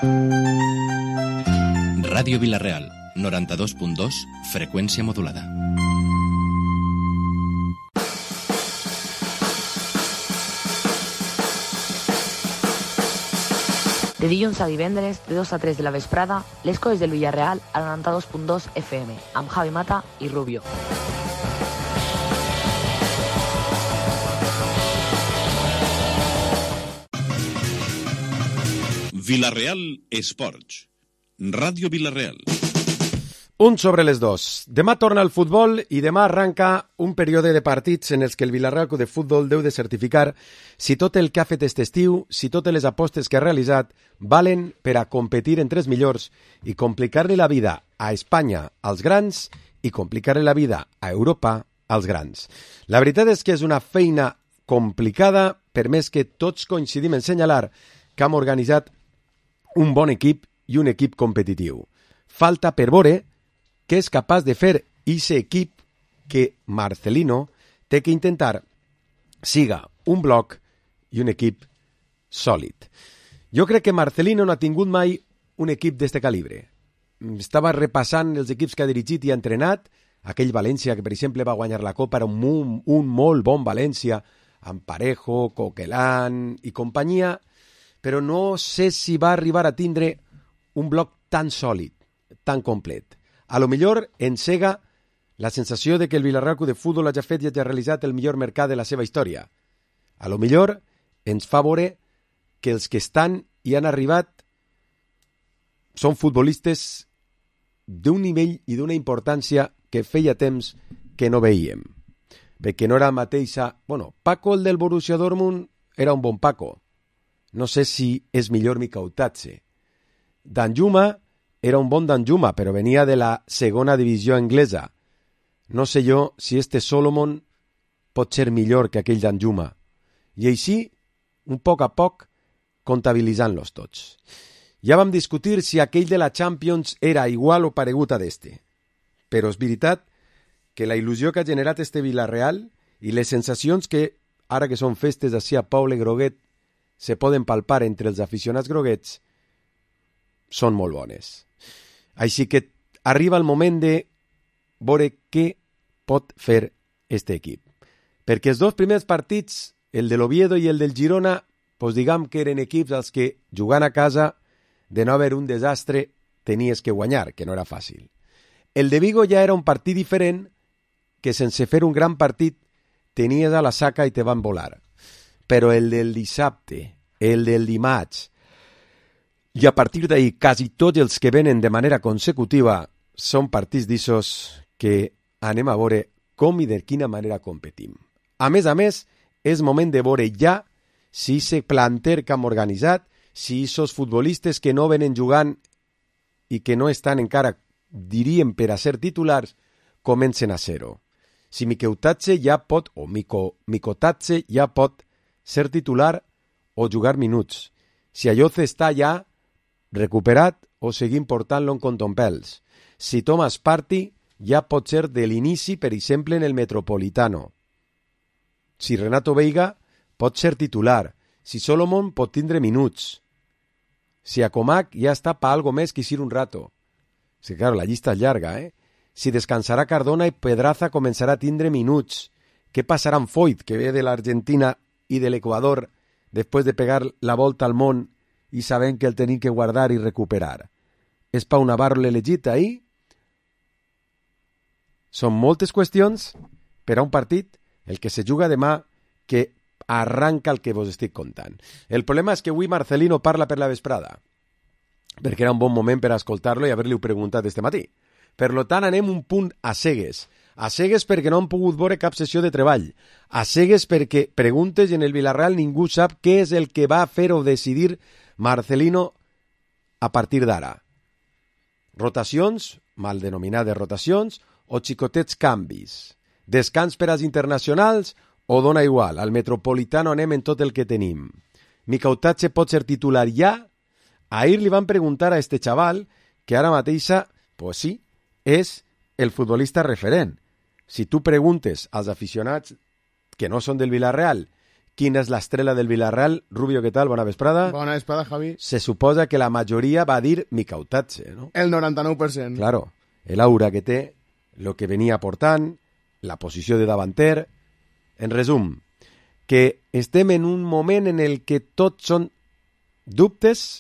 Ràdio Vila-real, 92.2, freqüència modulada. De dilluns a divendres, de 2 a 3 de la vesprada, les coses del Villarreal a 92.2 FM, amb Javi Mata i Rubio. Vila-real Esports. Ràdio Vila-real. Un sobre les dos. Demà torna el futbol i demà arranca un període de partits en els que el Vila-real Club de Futbol deu de certificar si tot el que ha fet aquest estiu, si totes les apostes que ha realitzat valen per a competir entre els millors i complicar-li la vida a Espanya als grans i complicar-li la vida a Europa als grans. La veritat és que és una feina complicada, per més que tots coincidim en senyalar que hem organitzat un bon equip i un equip competitiu. Falta per veure què és capaç de fer ese equip que Marcelino té que intentar siga un bloc i un equip sòlid. Jo crec que Marcelino no ha tingut mai un equip d'este calibre. Estava repassant els equips que ha dirigit i ha entrenat. Aquell València que, per exemple, va guanyar la Copa era un molt bon València, amb Parejo, Coquelin i companyia, però no sé si va arribar a tindre un bloc tan sòlid, tan complet. A lo millor encega la sensació de que el Vila-real Club de Futbol hagi fet i hagi realitzat el millor mercat de la seva història. A lo millor ens fa veure que els que estan i han arribat són futbolistes d'un nivell i d'una importància que feia temps que no veiem. Perquè no era mateixa... Bueno, Paco, el del Borussia Dortmund, era un bon Paco. No sé si és millor Mikautatze. Danjuma era un bon Danjuma, però venia de la segona divisió anglesa. No sé jo si este Solomon pot ser millor que aquell Danjuma. I així, un poc a poc, comptabilitzant-los tots. Ja vam discutir si aquell de la Champions era igual o paregut a d'este. Però és veritat que la il·lusió que ha generat este Vila-real i les sensacions que, ara que són festes d'ací a Poble Groguet, se poden palpar entre els aficionats groguets, són molt bones. Així que arriba el moment de veure què pot fer este equip. Perquè els dos primers partits, el de l'Oviedo i el del Girona, pues diguem que eren equips als que, jugant a casa, de no haver un desastre, tenies que guanyar, que no era fàcil. El de Vigo ja era un partit diferent, que sense fer un gran partit, tenies a la saca i te van volar. Però el del dissabte, el del dimarts, i a partir d'ahir quasi tots els que venen de manera consecutiva són partits d'issos que anem a veure com i de quina manera competim. A més, és moment de veure ja si se planter que hem organitzat, si esos futbolistes que no venen jugant i que no estan encara, diríem, per a ser titulars, comencen a ser-ho. Si Mikautatze ja pot, o Mikautatze ja pot ser titular o jugar minuts. Si Ayoze està ja recuperat o seguim portant-lo en contompels. Si Thomas Partey ja pot ser de l'inici, per exemple, en el Metropolitano. Si Renato Veiga pot ser titular. Si Solomon pot tindre minuts. Si Acomac ja està pa algo més que ir un rato. Sí, claro, la llista és llarga, eh? Si descansarà Cardona i Pedraza començarà a tindre minuts. Què passarà amb Foyt, que ve de l'Argentina i de l'Equador, després de pegar la volta al món i sabent que el tenim que guardar i recuperar? És Pau Navarro l'elegit ahir? Són moltes qüestions per a un partit, el que se juga demà, que arranca el que vos estic contant. El problema és que avui Marcelino parla per la vesprada, perquè era un bon moment per escoltar-lo i haver-li-ho preguntat este matí. Per tant, anem un punt a cegues. A cegues perquè no han pogut veure cap sessió de treball. A cegues perquè preguntes i en el Vila-real ningú sap què és el que va fer o decidir Marcelino a partir d'ara. Rotacions, mal denominades rotacions, o xicotets canvis. Descans per als internacionals o dona igual. Al Metropolitano anem en tot el que tenim. Mikautatze pot ser titular ja? Ahir li van preguntar a este xaval que ara mateixa, pues sí, és el futbolista referent. Si tu preguntes als aficionats que no són del Vila-real quina és l'estrella del Villarreal. Rubio, què tal? Bona vesprada. Bona vesprada, Javi. Se suposa que la majoria va dir Mikautadze, ¿no? El 99%. Claro, el aura que té, lo que venia portant, la posició de davanter. En resum, que estem en un moment en el que tots són dubtes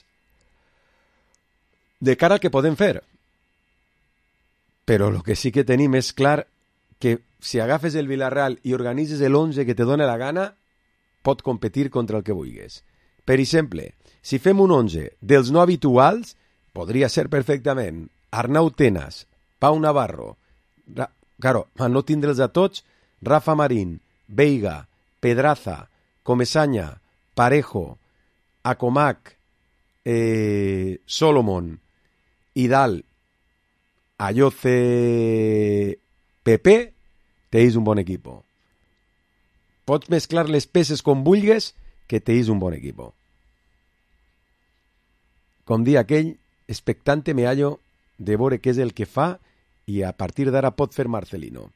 de cara al que podem fer. Però el que sí que tenim és clar que si agafes el Villarreal i organitzes l'11 que te dona la gana, pot competir contra el que vulguis. Per exemple, si fem un 11 dels no habituals, podria ser perfectament Arnau Tenas, Pau Navarro, claro, a no tindre'ls a tots, Rafa Marín, Veiga, Pedraza, Comesaña, Parejo, Acomac, Solomon, Idal, Ayoce, Pepe, tenéis un bon equipo. Pots mesclar les peces com vulgues, que tenéis un bon equipo. Com dir aquell, expectante me hallo de veure què és el que fa i a partir d'ara pot fer Marcelino.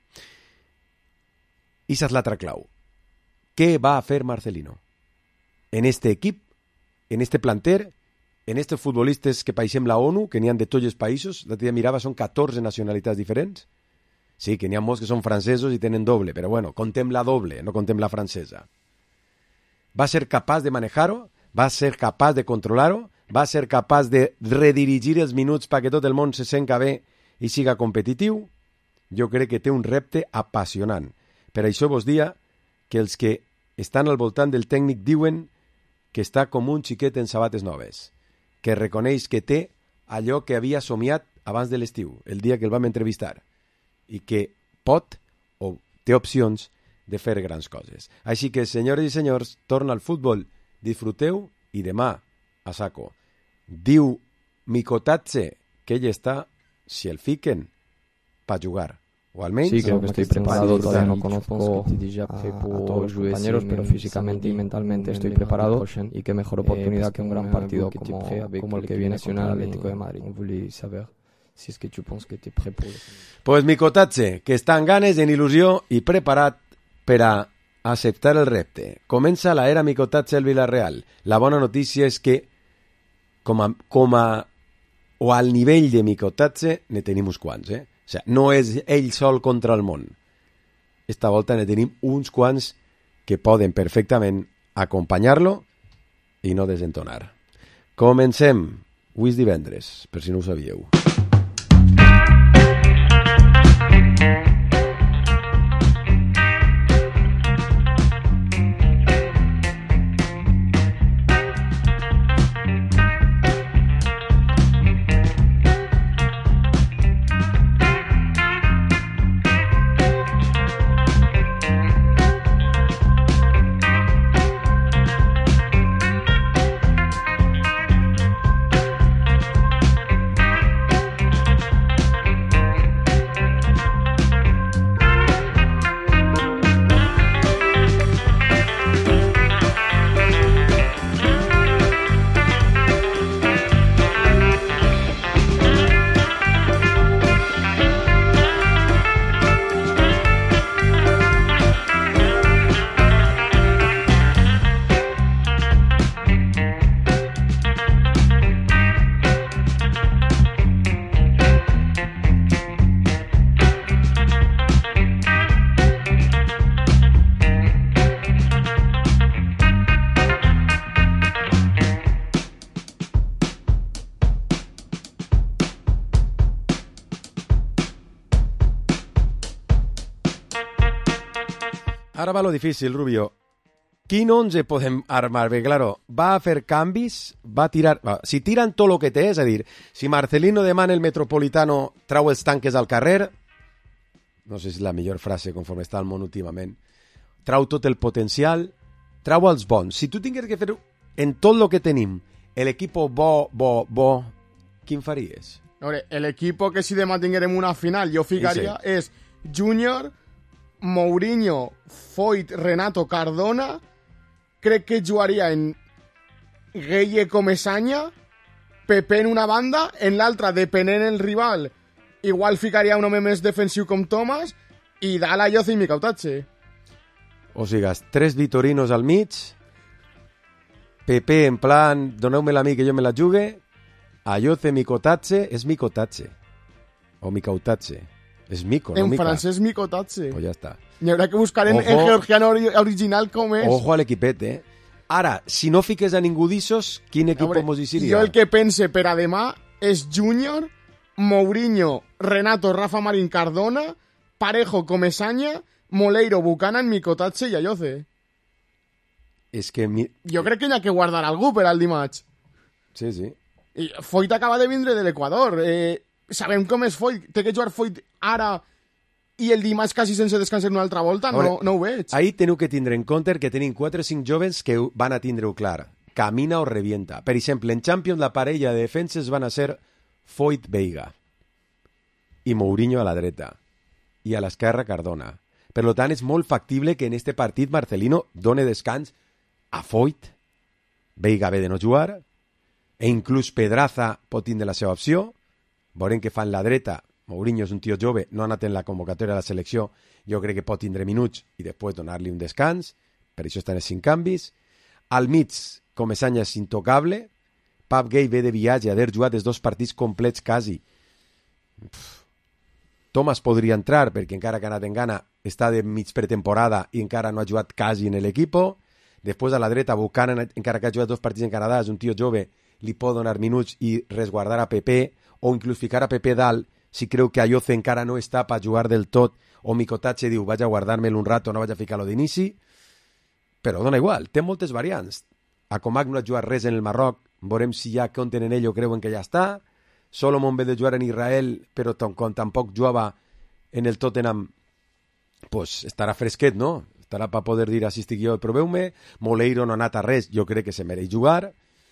I esa és l'altra clau. Què va a fer Marcelino? En este equip, en este planter, en estos futbolistes que paixem la ONU, que n'hi ha de tots els països, l'altre dia mirava, són 14 nacionalitats diferents. Sí, que n'hi ha molts que són francesos i tenen doble, però bueno, contem la doble, no contem la francesa. Va ser capaç de manejar-ho? Va ser capaç de controlar-ho? Va ser capaç de redirigir els minuts perquè tot el món se senta bé i siga competitiu? Jo crec que té un repte apassionant. Per això vos dia que els que estan al voltant del tècnic diuen que està com un xiquet en sabates noves, que reconeix que té allò que havia somiat abans de l'estiu, el dia que el vam entrevistar, i que pot o té opcions de fer grans coses. Així que, senyores i senyors, torna al futbol, disfruteu i demà a saco. Diu Mikautadze que ell està, si el fiquen, per jugar. O almenys... Sí, creo que estoy preparado, todavía no conozco a todos los compañeros, pero físicamente y mentalmente estoy preparado y qué mejor oportunidad que un gran partido como el que viene contra el Atlético de Madrid. Si es que tu penses que tu es prêt pour... Pues Mikautadze, que està en ganes, en il·lusió i preparat per a acceptar el repte. Comença la era Mikautadze al Villarreal. La bona notícia és que o al nivell de Mikautadze ne tenim uns quants, O sigui, no és ell sol contra el món. Esta volta ne tenim uns quants que poden perfectament acompanyar-lo i no desentonar. Comencem. Avui és divendres, per si no ho sabíeu. Ara va lo difícil, Rubio. Quin 11 podem armar? Bé, claro, va a fer canvis, va a tirar... Si tiran tot el que té, és a dir, si Marcelino demana el Metropolitano trau els tanques al carrer, no sé si és la millor frase conforme està el món últimament, trau tot el potencial, trau els bons. Si tu tingués que fer en tot el que tenim l'equip bo, quin faries? L'equip que si demà tinguérem una final jo ficaria és Júnior, Mourinho, Foyt, Renato, Cardona. Crec que jugaria en Gueye, Comesaña, Pepe en una banda, en l'altra, depenent el rival, igual ficaria un home més defensiu com Thomas i Dala, Ayoce i Mikautadze. O sigui, 3 Vitorinos al mig, Pepe en plan, doneu-me-la a mi que jo me la jugue, Ayoce Mikotatse, és Mikotatse, o Mikautache, és Miko, no En Mika. francès Mikotatse. Pues ja està. Hi haurà que buscar en georgiano original com és. Ojo a l'equipet, Ara, si no fiques a ningú d'issos, quin equip mos hi seria? Jo el que pense per a demà és Júnior, Mourinho, Renato, Rafa Marín, Cardona, Parejo, Comesaña, Moleiro, Buchanan, Mikotatse i Ayoce. És que... Jo crec que hi ha que guardar algú per al dimarts. Sí, sí. I Foyt acaba de vindre de l'Equador. Sabem com és Foyt. Té que jugar Foyt ara i el dimarts quasi sense descansar una altra volta. No ho veig. Ahí teniu que tindre en compte que tenim 4 o 5 jovens que van a tindre-ho clar. Camina o revienta. Per exemple, en Champions la parella de defenses van a ser Foyt-Veiga i Mourinho a la dreta i a l'esquerra Cardona. Per tant, és molt factible que en este partit Marcelino done descans a Foyt, Veiga ve de no jugar, e inclús Pedraza pot tindre la seva opció. Veurem que fan la dreta. Mourinho és un tio jove, no ha anat en la convocatòria de la selecció, jo crec que pot tindre minuts i després donar-li un descans, per això estan els 5 canvis. Al mig, Comesaña és intocable, Pap Gay ve de viatge, haver jugat els 2 partits complets quasi. Thomas podria entrar, perquè encara que ha anat en gana, està de mig pretemporada i encara no ha jugat quasi en l'equip. Després a la dreta, Buchanan, encara que ha jugat 2 partits en Canadà, és un tio jove, li pot donar minuts i resguardar a Pepe, o inclús ficar a Pepe dalt, si creu que Ayoce encara no està per jugar del tot, o Mikotatse diu, vaig a guardar-me'l un rato, no vaig a ficar-lo d'inici, però dona igual, té moltes variants. Acomac no ha jugat res en el Marroc, veurem si ja compten en ell o creuen que ja està. Solomon ve de jugar en Israel, però com tampoc jugava en el Tottenham, pues estarà fresquet, no? Estarà per poder dir, així estic jo, proveu-me. Moleiro no ha anat a res, jo crec que se mereix jugar.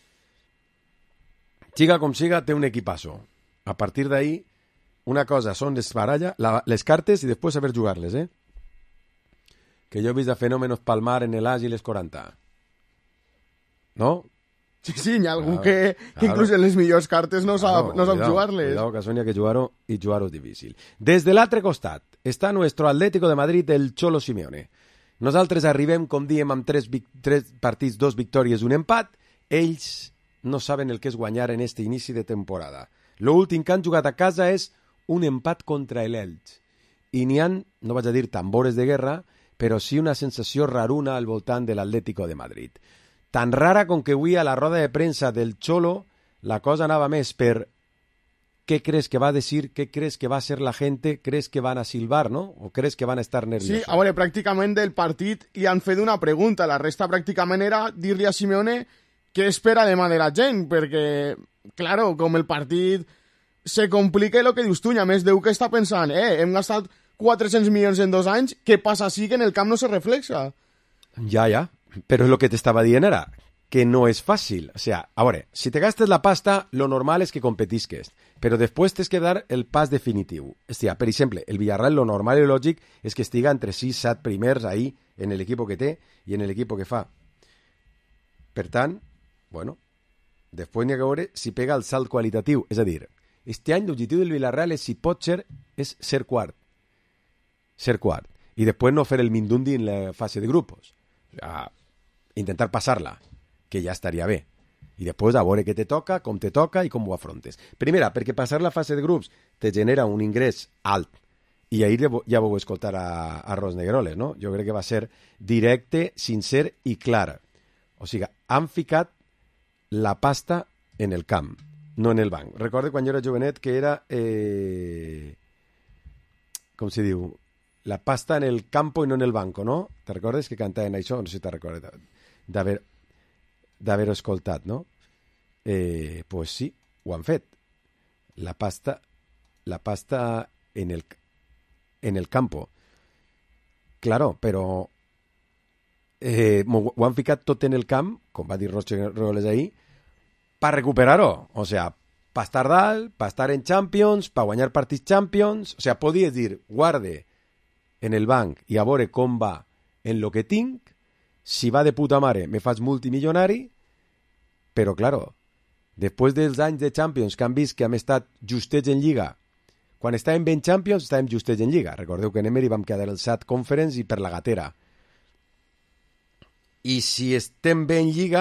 Siga com siga, té un equipasso. A partir d'ahí, una cosa són les cartes i després saber jugar-les, Que jo he vist de fenòmenos palmar en el As i les 40. No? Sí, hi ha algú que inclús en les millors cartes no sap jugar-les. Cuidado, que sonia que jugar-ho i jugar-ho és difícil. Des de l'altre costat està nuestro Atlético de Madrid, el Cholo Simeone. Nosaltres arribem, com diem, amb 3 partits, 2 victòries, un empat. Ells no saben el que és guanyar en este inici de temporada. L'últim que han jugat a casa és un empat contra l'Elx. I n'hi han, no vaig a dir tambores de guerra, però sí una sensació raruna al voltant de l'Atlético de Madrid. Tan rara com que avui a la roda de premsa del Cholo la cosa anava més per què crees que va a decir, què crees que va a ser la gente, crees que van a silbar, ¿no? O crees que van a estar nerviosos. Sí, a veure, pràcticament del partit li han fet una pregunta, la resta pràcticament era dir-li a Simeone què espera demà de la gent, perquè, claro, com el partit se complica el que dius tu, i a més Déu que està pensant, hem gastat 400 milions en 2 anys, què passa si que en el camp no se reflexa? Ja, pero es lo que te estaba diciendo era que no es fácil. O sea, ahora, si te gastes la pasta, lo normal es que competisques, pero después tienes que dar el pas definitiu. Hòstia, per exemple, el Villarreal, lo normal i lògic és que estiga entre 6-7 primers ahí, en el equipo que té i en el equipo que fa. Per tant, bueno, després n'hi ha que veure si pega el salt qualitatiu. És a dir, este any l'objectiu del Villarreal és, si pot ser, és ser quart. Ser quart. I després no fer el mindundi en la fase de grupos. O sea, intentar passar-la, que ja estaria bé. I després a veure què te toca, com te toca i com ho afrontes. Primera, perquè passar la fase de grups te genera un ingrés alt. I ahir ja vau escoltar a Ros Negroles, no? Jo crec que va ser directe, sincer i clar. O sigui, han ficat la pasta en el camp, no en el banc. Recordo quan jo era jovenet que era... com se diu? La pasta en el campo i no en el banco, no? Te recordes que cantaven això? No sé si te recordes d'haver escoltat, no? Pues sí, ho han fet. La pasta en el campo. Claro, però ho han ficat tot en el camp, com va dir Roches ahí, per recuperar-ho. O sea, per estar dalt, per estar en Champions, per guanyar partits Champions. O sea, podies dir, guarde en el banc i a veure com va en lo que tinc, si va de puta mare me faig multimilionari, però claro, després dels anys de Champions que han vist que hem estat justets en Lliga, quan estàvem ben Champions estàvem justets en Lliga. Recordeu que en Emery vam quedar el SAT Conference i per la gatera. i si estem bé en Lliga,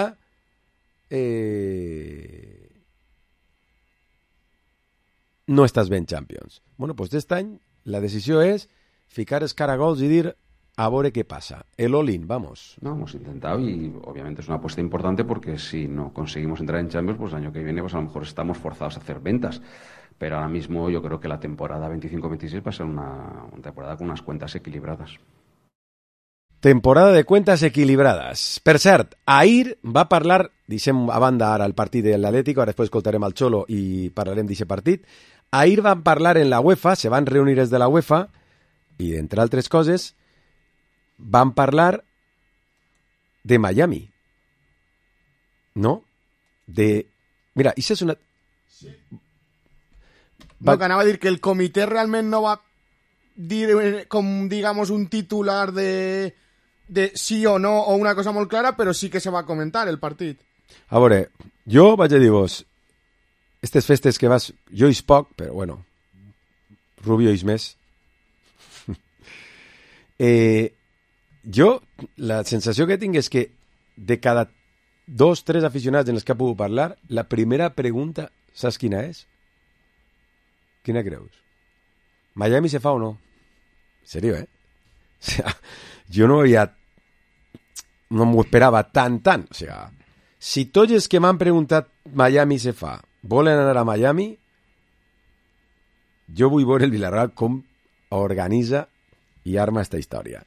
no estàs bé en Champions. Bueno, pues aquest any la decisió és ficar els caragols i dir a veure qué pasa. El all-in, vamos. No, hemos intentado y obviamente es una apuesta importante porque si no conseguimos entrar en Champions, pues el año que viene pues a lo mejor estamos forzados a hacer ventas. Pero ahora mismo yo creo que la temporada 25-26 va a ser una temporada con unas cuentas equilibradas. Temporada de cuentas equilibrades. Per cert, ahir va parlar, deixem a banda ara el partit de l'Atlético, ara després escoltarem el Xolo i parlarem d'aquest partit. Ahir van parlar en la UEFA, se van reunir des de la UEFA, i entre altres coses van parlar de Miami. No? Mira, això és una... No, que anava a dir que el comitè realment no va dir com, digamos, un titular de sí o no, o una cosa molt clara, però sí que se va comentar el partit. A veure, jo vaig a dir-vos, aquestes festes que vas... Jo és poc, però bueno, Rubio és més. Jo, la sensació que tinc és que de cada 2-3 aficionats en els que he pogut parlar, la primera pregunta, saps quina és? Quina creus? Miami se fa o no? En serio, O sea, jo no m'ho esperava tant. O sea, si tots els que m'han preguntat Miami se fa volen anar a Miami, jo vull veure el Villarreal com organitza i arma esta història.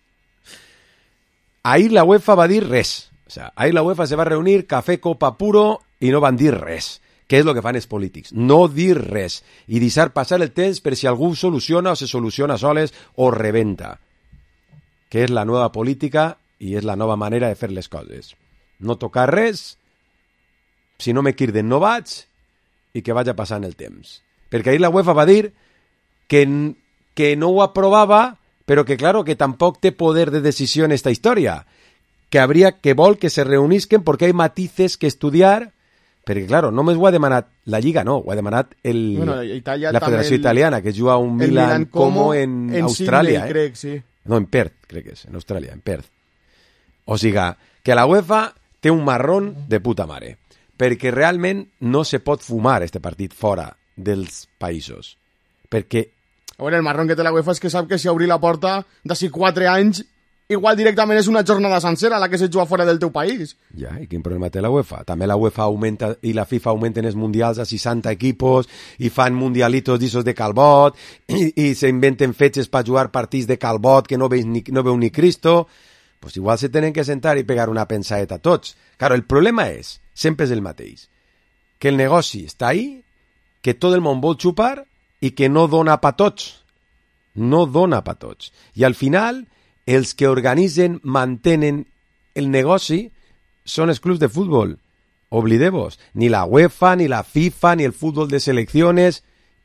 Ahir la UEFA va dir res. O sea, ahir la UEFA se va reunir, café, copa puro, i no van dir res. Què és el que fan els polítics? No dir res. I deixar passar el temps per si algú soluciona o se soluciona soles o rebenta. Que és la nova política i és la nova manera de fer les coses. No tocar res, si no me quirden no vaig, i que vagi passant el temps. Perquè ahir la UEFA va dir que no ho aprovava, però que, claro, que tampoc té poder de decisió en esta història, que vol que se reunisquen perquè hi ha matices que estudiar, perquè, claro, només ho ha demanat la Lliga, no, ho ha demanat la Federació Italiana, que juga un Milan Como en Austràlia. Sydney, crec, sí. No, en Perth, crec que és, en Austràlia, en Perth. O sigui, que la UEFA té un marrón de puta mare, perquè realment no se pot fumar este partit fora dels països, perquè... A veure, el marrón que té la UEFA és que sap que si obri la porta d'ací 4 anys, igual directament és una jornada sencera la que se juga fora del teu país. Ja, i quin problema té la UEFA? També la UEFA augmenta i la FIFA augmenten els mundials a 60 equipos i fan mundialitos d'issos de calbot i s'inventen fetges per jugar partits de calbot que no veu ni Cristo. Pues igual se tenen que sentar i pegar una pensadeta tots. Claro, el problema és, sempre és el mateix, que el negoci està ahí, que tot el món vol xupar i que no dona pa tots. No dona pa tots. I al final, els que organitzen, mantenen el negoci són els clubs de futbol. Oblideu-vos. Ni la UEFA, ni la FIFA, ni el futbol de selecciones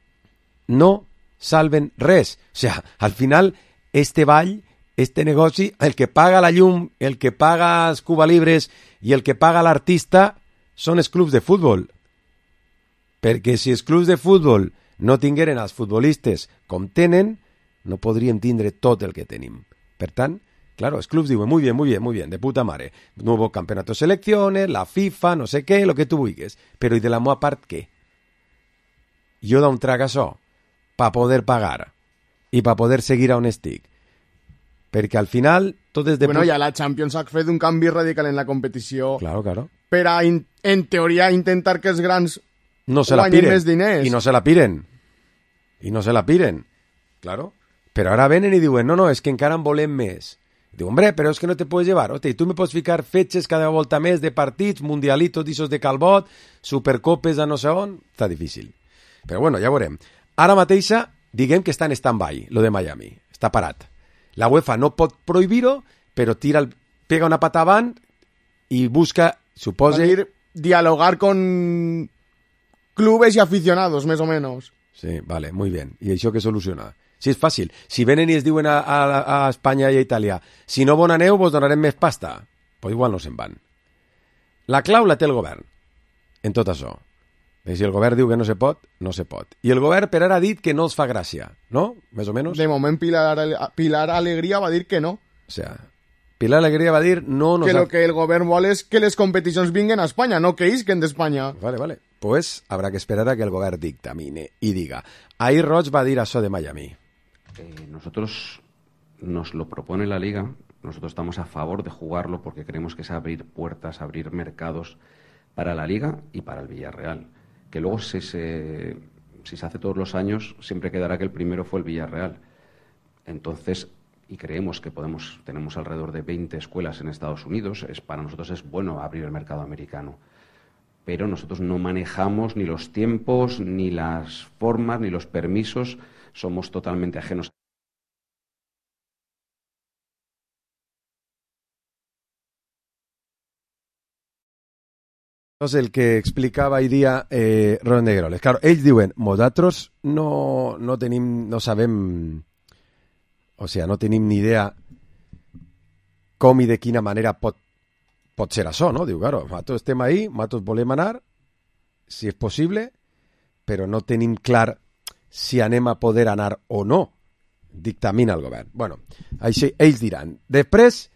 no salven res. O sea, al final, este ball, este negoci, el que paga la llum, el que paga els Cuba Libres i el que paga l'artista són els clubs de futbol. Perquè si els clubs de futbol no tingueren els futbolistes com tenen, no podríem tindre tot el que tenim. Per tant, claro, els clubs diuen muy bien, de puta mare. Nuevo campeonato selecciones, la FIFA, no sé què, lo que tu vulguis. Però i de la meva part, què? Jo d'on trac això? Per poder pagar i per poder seguir on estic. Perquè al final tot és de... Bueno, ja la Champions ha fet un canvi radical en la competició. Claro. Per a, en teoria, intentar que els grans no se la piren. Més diners. I no se la piren. Claro. Però ara venen i diuen, no, és que encara en volem més. Diu, hombre, però és que no te puedes llevar. Hosti, tu me pots ficar fetges cada volta més de partits, mundialitos d'issos de calbot, supercopes a no sé on... Està difícil. Però bueno, ja veurem. Ara mateixa, diguem que està en stand-by, lo de Miami. Està parat. La UEFA no pot prohibir-ho, però pega una pata avant i busca, suposa... dialogar con clubes y aficionados, més o menos. Sí, vale, muy bien. I això què soluciona? Si és fàcil. Si venen i es diuen a Espanya i a Itàlia, si no bon aneu, vos donarem més pasta. Pues igual no se'n van. La clau la té el govern en tot això. Si el govern diu que no se pot, no se pot. I el govern per ara ha dit que no els fa gràcia, no? Més o menys. De moment Pilar Alegría va dir que no. O sea, Pilar Alegría va a dir no nos... Que lo que el govern vol és que les competicions vinguen a Espanya, no que isquen d'Espanya. Vale. Pues habrá que esperar a que el gobierno dictamine y diga. Ahí Roig va a dir això de Miami. Nosotros nos lo propone la Liga. Nosotros estamos a favor de jugarlo porque creemos que es abrir puertas, abrir mercados para la Liga y para el Villarreal. Que luego si se hace todos los años siempre quedará que el primero fue el Villarreal. Entonces, y creemos que tenemos alrededor de 20 escuelas en Estados Unidos, para nosotros es bueno abrir el mercado americano. Pero nosotros no manejamos ni los tiempos, ni las formas, ni los permisos, somos totalmente ajenos. És el que explicava ahir dia Ron Negroles. Claro, ells diuen, nosaltres no sabem, o sigui, no tenim ni idea com i de quina manera pot ser això, no? Diu, claro, nosaltres estem ahí, nosaltres volem anar, si és possible, però no tenim clar si anem a poder anar o no. Dictamina el govern. Bueno, així ells diran. Després,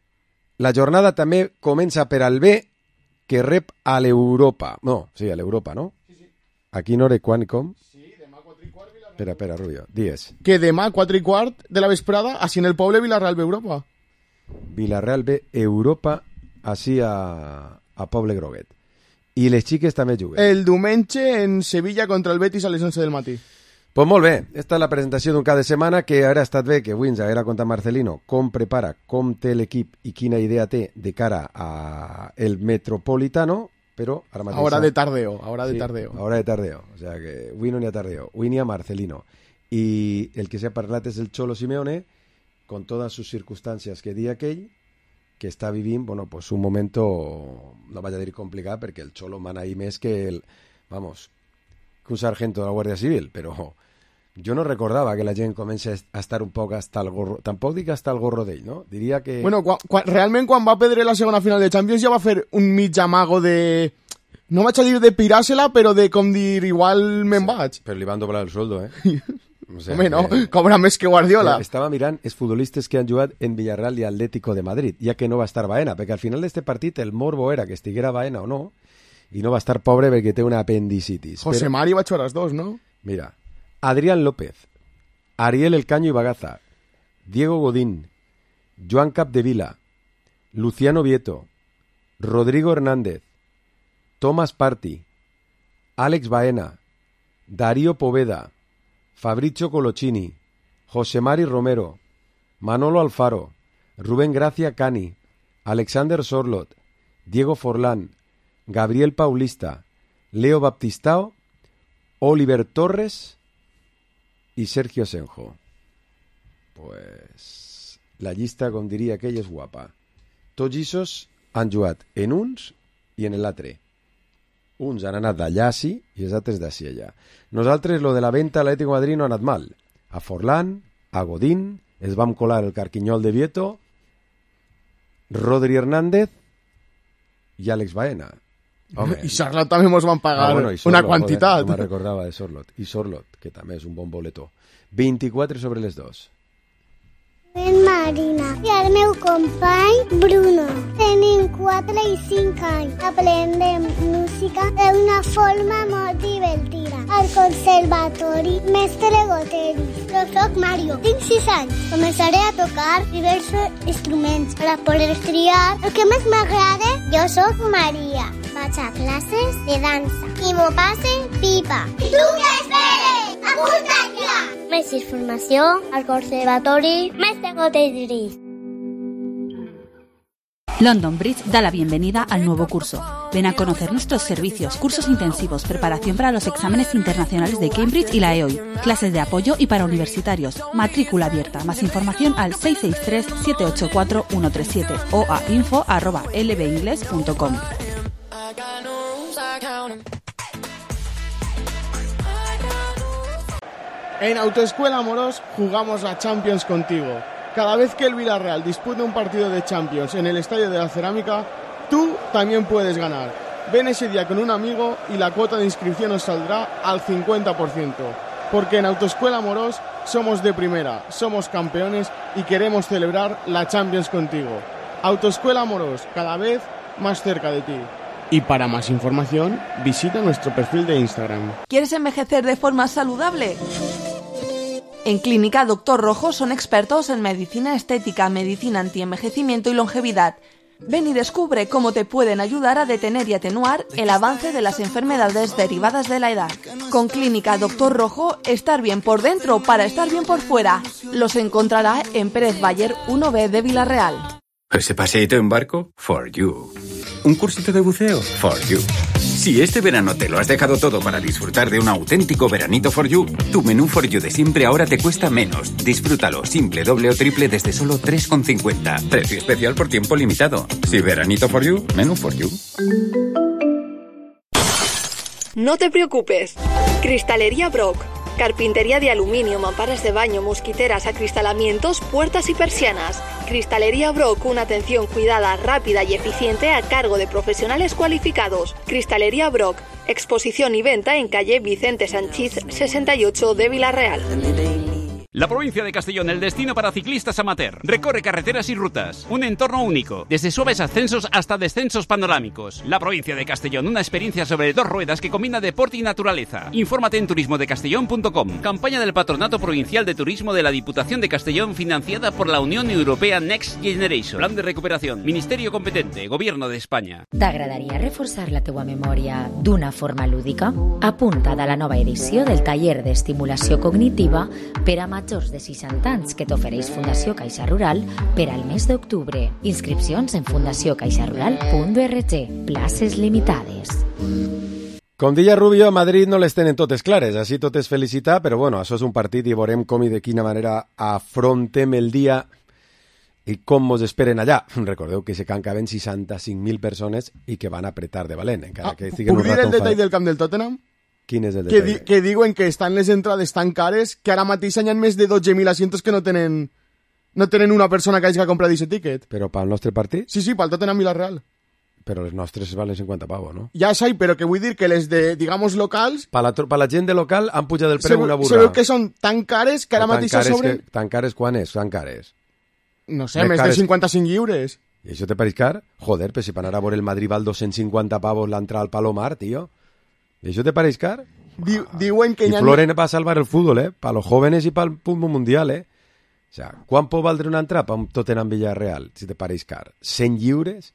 la jornada també comença per al B, que rep a l'Europa. No, sí, a l'Europa, no? Sí. A quina hora i quan i com? Sí, demà 4:15. Espera, Rubio, digues. Que demà 4:15 de la vesprada, així en el poble Villarreal B Europa. Villarreal B Europa, així a Poble Groguet. I les xiques també juguen. El diumenge en Sevilla contra el Betis a les 11 del matí. Pues molt bé, esta és la presentació d'un cap de setmana que haurà estat bé que avui ens haguera contat Marcelino com prepara, com té l'equip i quina idea té de cara a el Metropolitano, però ara mateix... Hora de tardeo. Hora de tardeo, o sea que avui no n'hi ha tardeo, avui n'hi ha Marcelino. I el que s'ha parlat és el Cholo Simeone, con todas sus circunstàncies que dia aquell, que està vivint, bueno, pues un momento, no vaig a dir complicat, perquè el Cholo mana ahí més que el... Vamos, que un sargento de la Guàrdia Civil, però jo no recordava que la gent comença a estar un poc hasta el gorro, tampoc dic hasta el gorro d'ell, no? Diria que... Bueno, realment quan va perdre la segona final de Champions ja va fer un mig amago de... No vaig a dir de pirar-se-la, però de com dir, igual me'n vaig. Però li van doblar el sueldo, O sea, home, no, cobra més que Guardiola. Estava mirant els futbolistes que han jugat en Villarreal i Atlético de Madrid, ja que no va estar Baena, perquè al final d'este partit el morbo era que estiguera Baena o no, i no va estar pobre perquè té una apendicitis. José Mari va jugar les dos, no? Mira, Adrián López, Ariel El Caño y Bagaza, Diego Godín, Joan Capdevila, Luciano Vieto, Rodrigo Hernández, Tomás Parti, Alex Baena, Darío Poveda, Fabricio Colochini, José Mari Romero, Manolo Alfaro, Rubén Gracia Cani, Alexander Sorlot, Diego Forlán, Gabriel Paulista, Leo Baptistao, Oliver Torres y Sergio Senjo. Pues la llista, com diria aquell, és guapa. Tots aquests han jugat en uns i en l'altre. Uns han anat d'allà sí i els altres d'ací allà. Nosaltres, lo de la venta a l'Atlético de Madrid no ha anat mal. A Forlán, a Godín, els vam colar el Carquinyol de Vieto, Rodri Hernández i Àlex Baena. Home. I Sorlot també mos van pagar una quantitat. Joder, no me recordava de Sorlot. I Sorlot, que també és un bon boletó. 24 sobre les 2. Ben Marina i el meu company Bruno. Tenim 4 i 5 anys. Aprendem música d'una forma molt divertida. Al conservatori Mestre Goteri. Jo soc Mario, tinc 6 anys. Començaré a tocar diversos instruments per a poder triar el que més m'agrada. Jo soc Maria. Vaig a classes de dansa i m'ho passe pipa. Tu què esperes? Apunta't ja! Més informació al Conservatori Mestre Goteri. London Bridge da la bienvenida al nuevo curso. Ven a conocer nuestros servicios, cursos intensivos, preparación para los exámenes internacionales de Cambridge y la EOI, clases de apoyo y para universitarios, matrícula abierta. Más información al 663-784-137 o a info@lbingles.com. En Autoescuela Amorós jugamos a Champions contigo. Cada vez que el Villarreal dispute un partido de Champions en el Estadio de la Cerámica, tú también puedes ganar. Ven ese día con un amigo y la cuota de inscripción os saldrá al 50%. Porque en Autoescuela Amorós somos de primera, somos campeones y queremos celebrar la Champions contigo. Autoescuela Moros, cada vez más cerca de ti. Y para más información, visita nuestro perfil de Instagram. ¿Quieres envejecer de forma saludable? En Clínica Dr. Rojo son expertos en medicina estética, medicina antienvejecimiento y longevidad. Ven y descubre cómo te pueden ayudar a detener y atenuar el avance de las enfermedades derivadas de la edad. Con Clínica Dr. Rojo, estar bien por dentro para estar bien por fuera. Los encontrará en Pérez Bayer 1B de Villarreal. ¿Ese paseíto en barco? For you. ¿Un cursito de buceo? For you. Si este verano te lo has dejado todo para disfrutar de un auténtico veranito For you, tu menú For you de siempre ahora te cuesta menos. Disfrútalo simple, doble o triple desde solo 3,50. Precio especial por tiempo limitado. Si veranito For you, menú For you. No te preocupes. Cristalería Brock. Carpintería de aluminio, mamparas de baño, mosquiteras, acristalamientos, puertas y persianas. Cristalería Brock, una atención cuidada, rápida y eficiente a cargo de profesionales cualificados. Cristalería Brock, exposición y venta en calle Vicente Sanchís 68 de Villarreal. La provincia de Castellón, el destino para ciclistas amateur. Recorre carreteras y rutas. Un entorno único. Desde suaves ascensos hasta descensos panorámicos. La provincia de Castellón, una experiencia sobre 2 ruedas que combina deporte y naturaleza. Infórmate en turismodecastellón.com. Campaña del Patronato Provincial de Turismo de la Diputación de Castellón financiada por la Unión Europea Next Generation. Plan de recuperación. Ministerio competente. Gobierno de España. T'agradaria reforçar la teua memòria d'una forma lúdica? Apunta't a la nova edició del taller d'estimulació cognitiva per a majors de 60 anys que t'ofereix Fundació Caixa Rural per al mes d'octubre. Inscripcions en fundaciocaixarural.org. Places limitades. Com deia Rubio, a Madrid no les tenen totes clares, així tot és felicitar, però bueno, això és un partit i veurem com i de quina manera afrontem el dia i com mos esperen allà. Recordeu que se caben 65.000 persones i que van apretar de valent, encara que estiguen un rato... Puc dir el detall del camp del Tottenham? Quin és el detall? Que diuen que estan les entrades tan cares que ara mateix hi ha més de 12.000 asientos que no tenen una persona que hagi comprat aquest tiquet. Però pel nostre partit? Sí, pel Tottenham Villarreal. Però les nostres valen 50 pavos, no? Ja sé, però que vull dir que les de, digamos, locals... Per la gent de local han pujat el preu una burra. Se veu que són tan cares que ara mateix a sobre... Tan cares quan és? Tan cares? No sé, més de 55 lliures. I això te pareix car? Joder, però si per anar a veure el Madrid val 250 pavos l'entrada al Palomar, tio. I això te pareix car? Diuen que y Floren va a salvar el fútbol, para los jóvenes y para el fútbol mundial, O sea, ¿cuán pot valdre una entrada para un Tottenham Villarreal, si te pareix car? 100 lliures?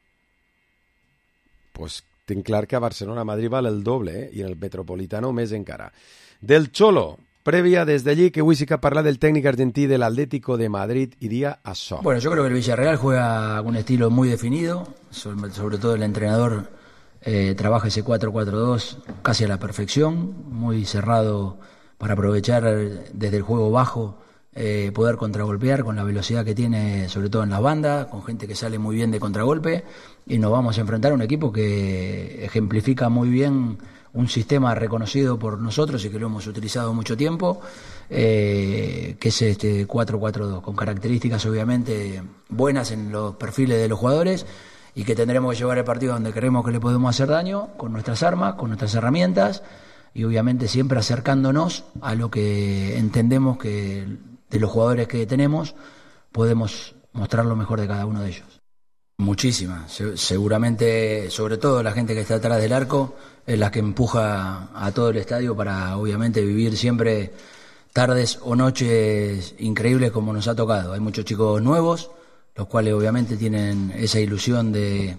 Pues tinc clar que a Barcelona, Madrid vale el doble, y en el Metropolitano més encara. Del Cholo, previa desde allí, que avui sí que ha parlat del técnico argentí del Atlético de Madrid, iría a so. Bueno, yo creo que el Villarreal juega un estilo muy definido, sobre todo el entrenador trabaja ese 4-4-2 casi a la perfección, muy cerrado para aprovechar desde el juego bajo, poder contragolpear con la velocidad que tiene, sobre todo en las bandas, con gente que sale muy bien de contragolpe, y nos vamos a enfrentar a un equipo que ejemplifica muy bien un sistema reconocido por nosotros y que lo hemos utilizado mucho tiempo, que es este 4-4-2, con características obviamente buenas en los perfiles de los jugadores, y que tendremos que llevar el partido donde creemos que le podemos hacer daño, con nuestras armas, con nuestras herramientas, y obviamente siempre acercándonos a lo que entendemos que de los jugadores que tenemos podemos mostrar lo mejor de cada uno de ellos. Muchísima, seguramente, sobre todo la gente que está atrás del arco, es la que empuja a todo el estadio para obviamente vivir siempre tardes o noches increíbles como nos ha tocado. Hay muchos chicos nuevos, los cuales obviamente tienen esa ilusión de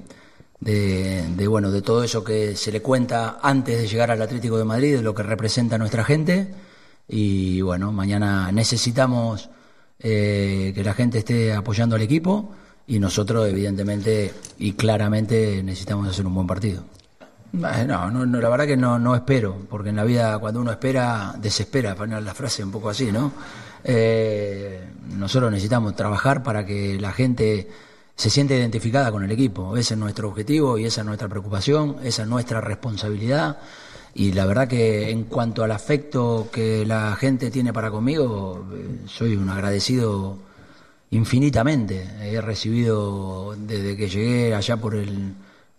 todo eso que se le cuenta antes de llegar al Atlético de Madrid, de lo que representa nuestra gente, y bueno, mañana necesitamos que la gente esté apoyando al equipo, y nosotros evidentemente y claramente necesitamos hacer un buen partido. No, la verdad que no espero, porque en la vida cuando uno espera, desespera, para poner la frase un poco así, ¿no? Nosotros necesitamos trabajar para que la gente se sienta identificada con el equipo. Ese es nuestro objetivo y esa es nuestra preocupación, esa es nuestra responsabilidad, y la verdad que en cuanto al afecto que la gente tiene para conmigo, soy un agradecido infinitamente. He recibido desde que llegué allá por el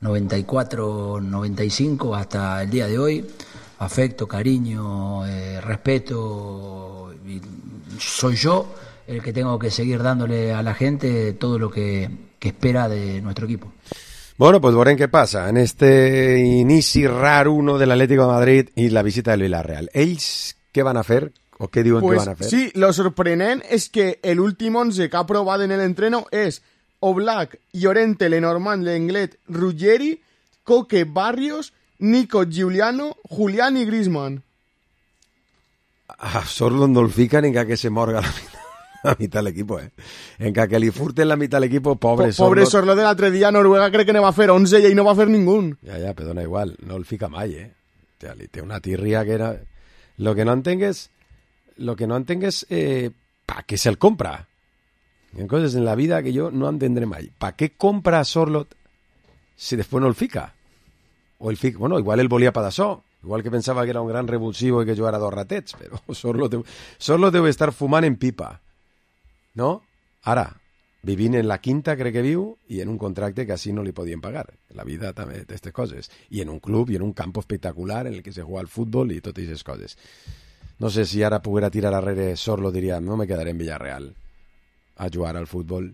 94-95 hasta el día de hoy afecto, cariño, respeto. Soy yo el que tengo que seguir dándole a la gente todo lo que espera de nuestro equipo. Bueno, pues veurem què passa en este inici raro del Atlético de Madrid i la visita del Villarreal. Ells què van a fer? ¿O qué digo que van a hacer? Sí, lo sorprendente es que el último 11 que ha probado en el entreno es Oblak, Llorente, Lenormand, Lenglet, Ruggeri, Coque, Barrios, Nico, Giuliano, Julián y Griezmann. A Sorloth no el fican en que se morga la mitad del equipo, En que li furten la mitad del equipo, pobre Sorloth. Pobre Sorloth del altre dia, Noruega cree que no va a hacer 11 y no va a hacer ningún. Ya, pero dona igual, no el fica mai, Hòstia, li té una tirria que era... Lo que no entengues, ¿para qué se el compra? Hay cosas en la vida que yo no entendré mai. ¿Para qué compra Sorloth si después no el fica? O el fica, bueno, igual él volia para això, igual que pensava que era un gran revulsivo i que jugara dos ratets, però Sorloth deu estar fumant en pipa, no? Ara, vivint en la quinta, crec que viu, i en un contracte que així no li podien pagar. La vida també té aquestes coses. I en un club i en un campo espectacular en el que se juega al futbol i totes aquestes coses. No sé si ara poguera tirar arrere Sorloth, diria, no me quedaré en Villarreal a jugar al futbol.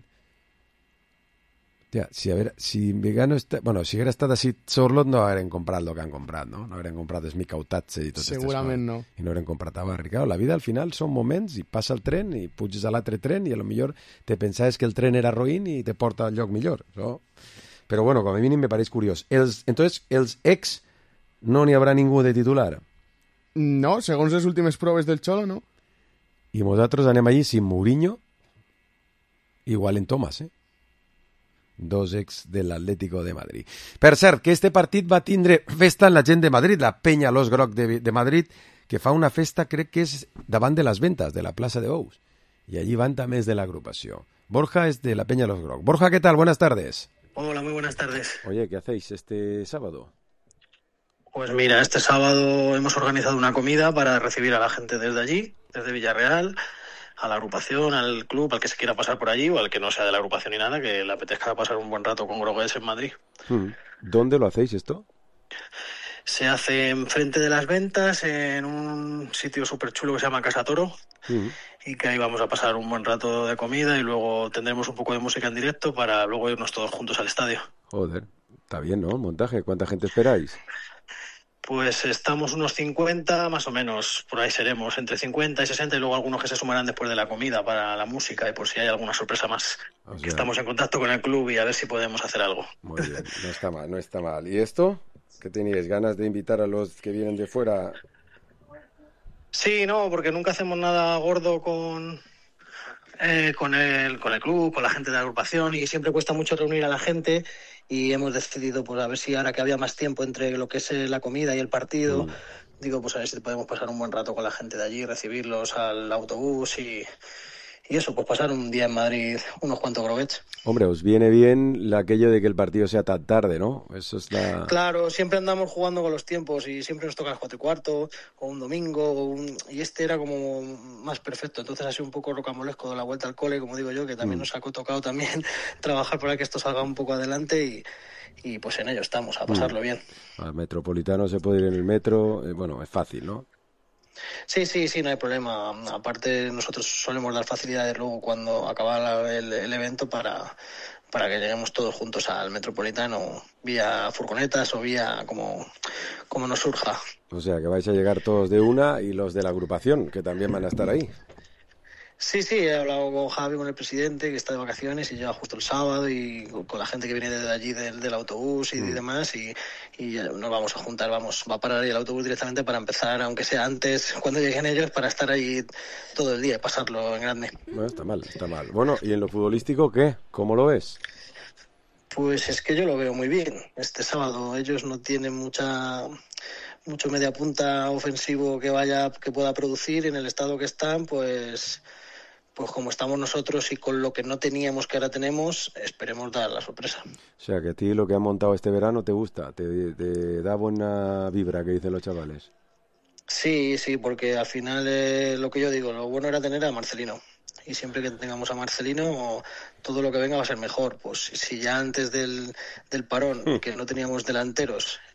Hòstia, si haguera estat així Sorloth no hagueren comprat el que han comprat, no? No hagueren comprat Smikautatze i tot això. Segurament no. I no hagueren comprat a Barri. Claro, la vida al final són moments i passa el tren i puges a l'altre tren i a lo millor te pensaves que el tren era roïn i te porta al lloc millor. No? Però bueno, com a mínim me pareix curiós. Entonces, els ex no n'hi haurà ningú de titular? No, segons les últimes proves del Cholo, no. I nosaltres anem allí sin Mourinho, igual en Thomas, Dos ex de l'Atlético de Madrid. Per cert, que este partit va tindre festa en la gent de Madrid, la penya Los Groc de Madrid, que fa una festa, crec que és davant de les Ventas, de la plaça de Ous. Y allí van també de la agrupació. Borja es de la penya Los Groc. Borja, ¿qué tal? Buenas tardes. Hola, muy buenas tardes. Oye, ¿qué hacéis este sábado? Pues mira, este sábado hemos organizado una comida para recibir a la gente desde allí, desde Villarreal, a la agrupación, al club, al que se quiera pasar por allí o al que no sea de la agrupación ni nada, que le apetezca pasar un buen rato con grogués en Madrid. ¿Dónde lo hacéis esto? Se hace enfrente de las Ventas, en un sitio súper chulo que se llama Casa Toro, y que ahí vamos a pasar un buen rato de comida y luego tendremos un poco de música en directo para luego irnos todos juntos al estadio. Joder, está bien, ¿no? Montaje, ¿cuánta gente esperáis? Pues estamos unos 50, más o menos, por ahí seremos, entre 50 y 60, y luego algunos que se sumarán después de la comida para la música y por si hay alguna sorpresa más. O sea, que estamos en contacto con el club y a ver si podemos hacer algo. Muy bien, no está mal, no está mal. ¿Y esto? ¿Qué teníais? ¿Ganas de invitar a los que vienen de fuera? Sí, no, porque nunca hacemos nada gordo con el club, con la gente de la agrupación, y siempre cuesta mucho reunir a la gente. Y hemos decidido, pues a ver si ahora que había más tiempo entre lo que es la comida y el partido, digo, pues a ver si podemos pasar un buen rato con la gente de allí, recibirlos al autobús y eso, pues pasar un día en Madrid unos cuantos groguets. Hombre, os viene bien aquello de que el partido sea tan tarde, ¿no? Eso es Claro, siempre andamos jugando con los tiempos y siempre nos toca las 4:15 o un domingo, y este era como más perfecto. Entonces ha sido un poco rocambolesco de la vuelta al cole, como digo yo, que también nos ha tocado también trabajar para que esto salga un poco adelante y pues en ello estamos, a pasarlo bien. Al Metropolitano se puede ir en el metro, bueno, es fácil, ¿no? Sí, no hay problema. Aparte, nosotros solemos dar facilidades luego cuando acaba el evento para que lleguemos todos juntos al Metropolitano, vía furgonetas o vía como nos surja. O sea, que vais a llegar todos de una y los de la agrupación, que también van a estar ahí. Sí, he hablado con Javi, con el presidente, que está de vacaciones y llega justo el sábado, y con la gente que viene de allí del autobús y demás, y ya nos vamos a juntar, va a parar ahí el autobús directamente para empezar, aunque sea antes, cuando lleguen ellos, para estar ahí todo el día y pasarlo en grande. No, está mal. Bueno, ¿y en lo futbolístico qué? ¿Cómo lo ves? Pues es que yo lo veo muy bien. Este sábado ellos no tienen mucho media punta ofensivo que pueda producir en el estado que están, pues como estamos nosotros y con lo que no teníamos que ahora tenemos, esperemos dar la sorpresa. O sea, que a ti lo que han montado este verano te gusta, te da buena vibra, que dicen los chavales. Sí, porque al final lo que yo digo, lo bueno era tener a Marcelino. Y siempre que tengamos a Marcelino, todo lo que venga va a ser mejor. Pues si ya antes del parón, que no teníamos delanteros,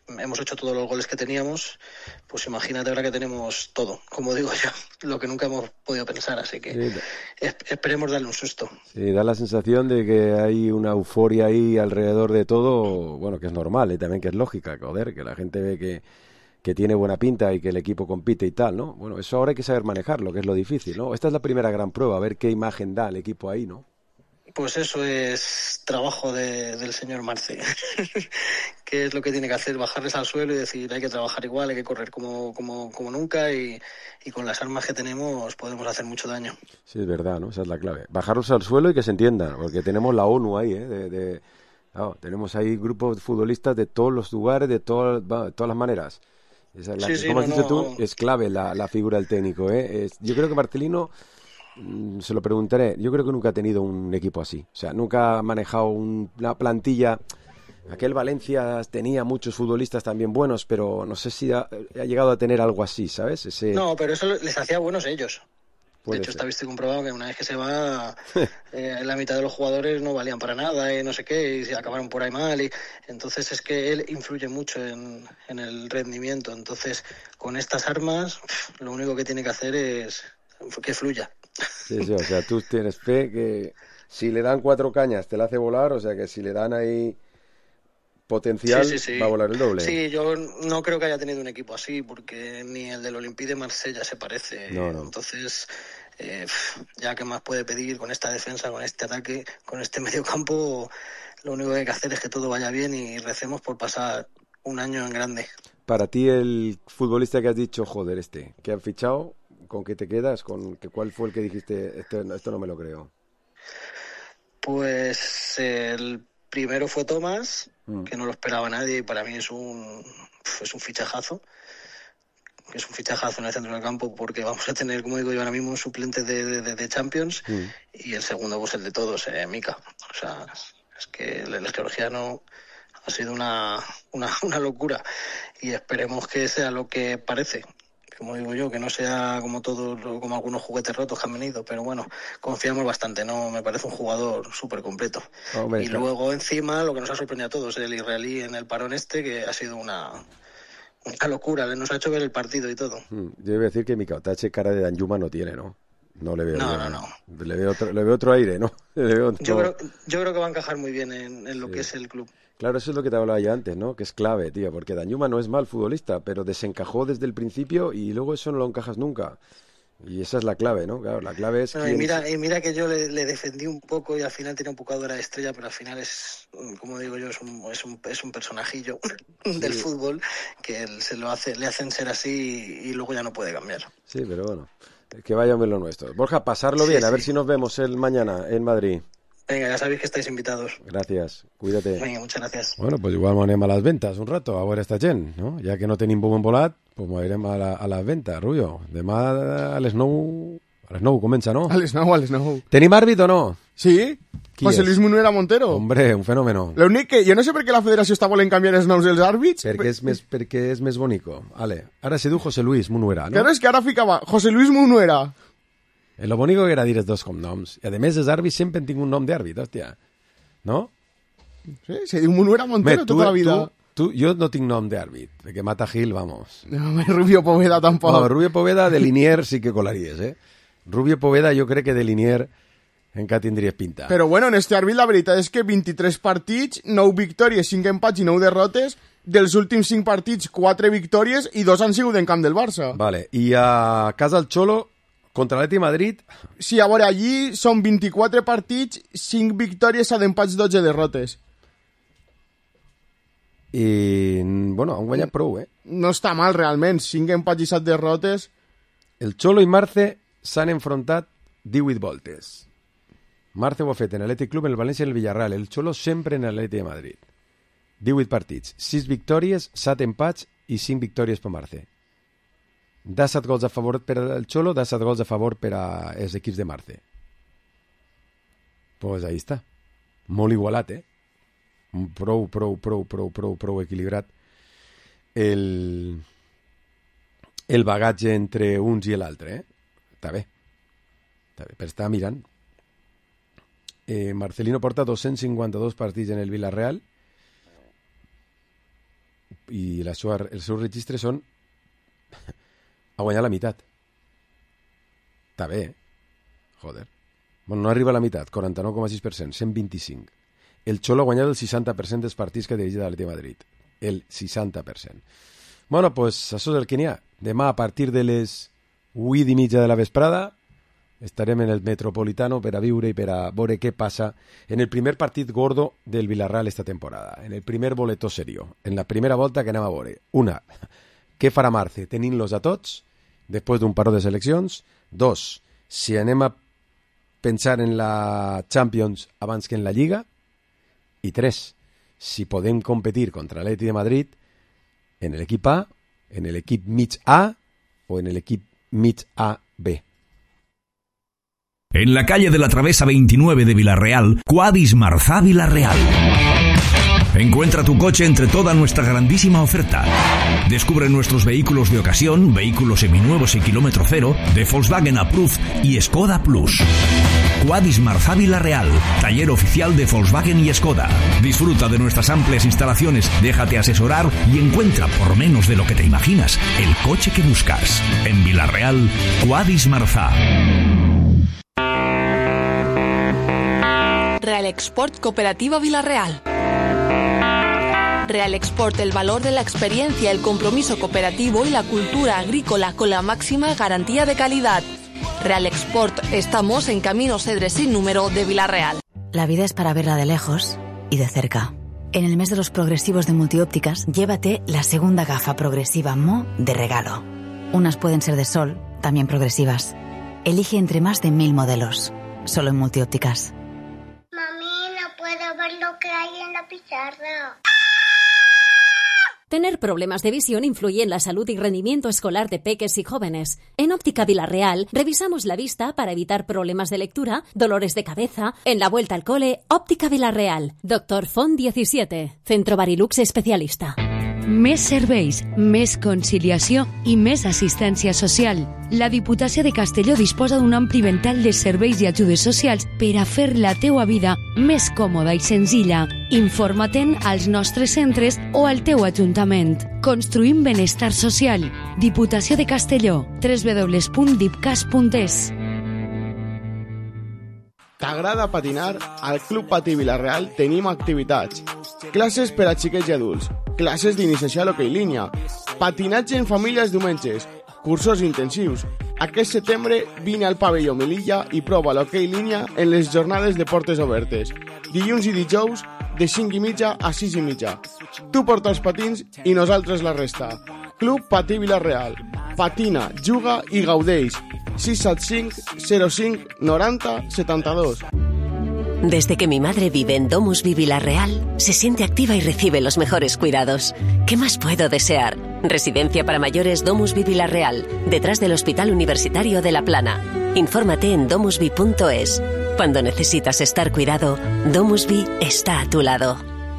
hemos hecho todos los goles que teníamos, pues imagínate ahora que tenemos todo, como digo yo, lo que nunca hemos podido pensar, así que Sí. esperemos darle un susto. Sí, da la sensación de que hay una euforia ahí alrededor de todo, bueno, que es normal y también que es lógica, joder, que la gente ve que tiene buena pinta y que el equipo compite y tal, ¿no? Bueno, eso ahora hay que saber manejarlo, que es lo difícil, ¿no? Esta es la primera gran prueba, a ver qué imagen da el equipo ahí, ¿no? Pues eso es trabajo del señor Marce, que es lo que tiene que hacer, bajarles al suelo y decir hay que trabajar igual, hay que correr como nunca y con las armas que tenemos podemos hacer mucho daño. Sí, es verdad, ¿no? Esa es la clave. Bajarlos al suelo y que se entiendan, porque tenemos la ONU ahí, ¿eh? Claro, tenemos ahí grupos de futbolistas de todos los lugares, de todas las maneras. Esa es Sí, como has dicho no. tú, es clave la figura del técnico, ¿eh? Yo creo que Marcelino, se lo preguntaré, yo creo que nunca ha tenido un equipo así. O sea, nunca ha manejado una plantilla. Aquel Valencia tenía muchos futbolistas también buenos, pero no sé si ha llegado a tener algo así, ¿sabes? No, pero eso les hacía buenos ellos. Puede De hecho, ser. está visto y comprobado que una vez que se va, la mitad de los jugadores no valían para nada y no sé qué, y se acabaron por ahí mal. Y entonces es que él influye mucho en el rendimiento. Entonces, con estas armas, lo único que tiene que hacer es que fluya. Sí, o sea, tú tienes fe que si le dan 4 cañas te la hace volar, o sea que si le dan ahí potencial Sí. va a volar el doble. Sí, yo no creo que haya tenido un equipo así, porque ni el del Olympique de Marsella se parece. No. Entonces, ya qué más puede pedir con esta defensa, con este ataque, con este mediocampo, lo único que hay que hacer es que todo vaya bien y recemos por pasar un año en grande. Para ti, el futbolista que has dicho, joder, que han fichado, ¿con qué te quedas? ¿Cuál fue el que dijiste, esto no me lo creo? Pues el primero fue Tomás, que no lo esperaba nadie y para mí es un fichajazo. Es un fichajazo en el centro del campo porque vamos a tener, como digo yo ahora mismo, un suplente de Champions y el segundo pues el de todos, Mika. O sea, es que el georgiano ha sido una locura y esperemos que sea lo que parece. Como digo yo, que no sea como algunos juguetes rotos que han venido, pero bueno, confiamos bastante, ¿no? Me parece un jugador súper completo. Hombre, y luego encima lo que nos ha sorprendido a todos, el israelí en el parón que ha sido una locura, nos ha hecho ver el partido y todo. Yo iba a decir que mi Kautache cara de Danjuma no tiene, ¿no? No le veo. No. Le veo otro aire, ¿no? Yo creo que va a encajar muy bien en lo que es el club. Claro, eso es lo que te hablaba yo antes, ¿no? Que es clave, tío, porque Danjuma no es mal futbolista, pero desencajó desde el principio y luego eso no lo encajas nunca. Y esa es la clave, ¿no? Claro, la clave es... No, y mira que yo le defendí un poco y al final tenía un poco de hora de estrella, pero al final es, como digo yo, es un personajillo del fútbol que le hacen ser así y luego ya no puede cambiar. Sí, pero bueno, que vayan bien lo nuestro. Borja, pasarlo bien, a ver si nos vemos el mañana en Madrid. Venga, ya sabéis que estáis invitados. Gràcies, cuídate. Venga, muchas gracias. Bueno, pues igual anem a les ventes un rato, a veure esta gent, no? Ja que no tenim bon volat, pues anirem a les ventes, Rubio. Demà a les 9 comença, no? A les 9. Tenim àrbit o no? Sí, José és? Luis Munuera Montero. Hombre, un fenómeno. L'únic que jo no sé per què la federació està volent canviar els noms dels àrbits. Perquè és més bonico. Vale. Ara se diu José Luis Munuera, no? Claro, és que ara ficava José Luis Munuera. Lo bonico que era dir els dos cognoms. I a més, els àrbits sempre han tingut un nom d'àrbit, hòstia. No? Sí, se diu Munuera Montero tota la vida. Jo no tinc nom d'àrbit, perquè Mata Gil, vamos. No, Rubio Poveda tampoc. No, Rubio Poveda de Linier sí que colaries, Rubio Poveda jo crec que de Linier encara tindries pinta. Però bueno, en este àrbit la veritat és que 23 partits, 9 victòries, 5 empats i 9 derrotes. Dels últims 5 partits, 4 victòries i 2 han sigut en camp del Barça. Vale, i a casa del Cholo, contra l'Atleti Madrid... Sí, a veure, allí són 24 partits, 5 victòries, 7 empats, 12 derrotes. I, bueno, han guanyat prou, No està mal, realment. 5 empats i 7 derrotes. El Cholo i Marce s'han enfrontat 18 voltes. Marce ho ha fet en l'Atlètic Club, en el València i en el Villarreal. El Cholo sempre en l'Atlètic de Madrid. 18 partits, 6 victòries, 7 empats i 5 victòries per Marce. Da 7 gols a favor per al Cholo, da 7 gols a favor per als equips de Marce. Pues ahí està. Molt igualat, Prou equilibrat el bagatge entre uns i l'altre, Està bé. Per estar mirant. Marcelino porta 252 partits en el Villarreal i els seus registres són a guanyar la meitat. Està bé, joder. Bueno, no arriba a la meitat, 49,6%, 125. El Xolo ha guanyat el 60% dels partits que ha dirigit l'Atlètic de Madrid. El 60%. Bueno, pues això és el que n'hi ha. Demà, a partir de les 8:30 de la vesprada, estarem en el Metropolitano per a viure i per a veure què passa en el primer partit gordo del Villarreal esta temporada, en el primer boletó serio, en la primera volta que anem a veure. Una, què farà Marce tenint-los a tots després d'un paró de seleccions? Dos, si anem a pensar en la Champions abans que en la Lliga? I tres, si podem competir contra l'Atlètic de Madrid en l'equip A, en l'equip mig A o en l'equip mig A-B. En la calle de la Travesa 29 de Villarreal, Quadis Marzá Villarreal. Encuentra tu coche entre toda nuestra grandísima oferta. Descubre nuestros vehículos de ocasión, vehículos seminuevos y kilómetro cero, de Volkswagen Approved y Skoda Plus. Quadis Marzá Villarreal, taller oficial de Volkswagen y Skoda. Disfruta de nuestras amplias instalaciones, déjate asesorar y encuentra, por menos de lo que te imaginas, el coche que buscas. En Villarreal, Quadis Marzá. Real Export Cooperativa Villarreal. Real Export, el valor de la experiencia, el compromiso cooperativo y la cultura agrícola con la máxima garantía de calidad. Real Export, estamos en Camino Cedres sin número de Villarreal. La vida es para verla de lejos y de cerca. En el mes de los progresivos de Multiópticas, llévate la segunda gafa progresiva Mo de regalo. Unas pueden ser de sol, también progresivas. Elige entre más de 1000 modelos, solo en Multiópticas. Mami, no puedo ver lo que hay en la pizarra. Tener problemas de visión influye en la salud y rendimiento escolar de peques y jóvenes. En Óptica Villarreal revisamos la vista para evitar problemas de lectura, dolores de cabeza. En la vuelta al cole, Óptica Villarreal. Dr. Font 17, Centro Barilux especialista. Més serveis, més conciliació i més assistència social. La Diputació de Castelló disposa d'un ampli ventall de serveis i ajudes socials per a fer la teua vida més còmoda i senzilla. Informa-te'n als nostres centres o al teu ajuntament. Construïm benestar social. Diputació de Castelló. www.dipcas.es. T'agrada patinar? Al Club Patí Villarreal tenim activitats. Classes per a xiquets i adults, classes d'iniciació a l'hoquei línia, patinatge en famílies diumenges, cursos intensius. Aquest setembre vine al pavelló Melilla i prova l'hoquei línia en les jornades de portes obertes. Dilluns i dijous de 5:30 a 6:30. Tu porta els patins i nosaltres la resta. Club Patí Villarreal. Patina, juga i gaudeix. 675 05 90 72. Desde que mi madre vive en Domusvi Villarreal, se siente activa y recibe los mejores cuidados. ¿Qué más puedo desear? Residencia para mayores Domusvi Villarreal, detrás del Hospital Universitario de La Plana. Infórmate en domusvi.es. Cuando necesitas estar cuidado, Domusvi está a tu lado.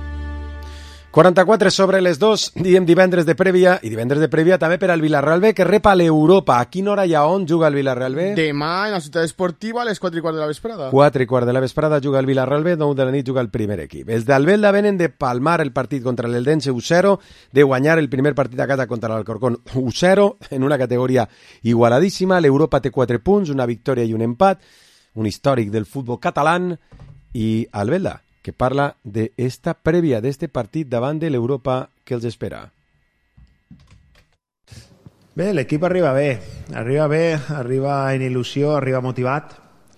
44 sobre les 2, diem divendres de prèvia, i divendres de prèvia també per al Villarreal B, que rep a l'Europa. A quina hora i a on juga el Villarreal B? Demà, en la ciutat esportiva, a les 4:15 de la vesprada. 4:15 de la vesprada juga el Villarreal B, 9 de la nit juga el primer equip. Els d'Albelda venen de palmar el partit contra l'Eldense 1-0, de guanyar el primer partit a casa contra l'Alcorcón 1-0, en una categoria igualadíssima. L'Europa té 4 punts, una victòria i un empat, un històric del futbol català, i Albelda, que parla d'esta prèvia, d'este partit davant de l'Europa que els espera. Bé, l'equip arriba bé, arriba en il·lusió, arriba motivat,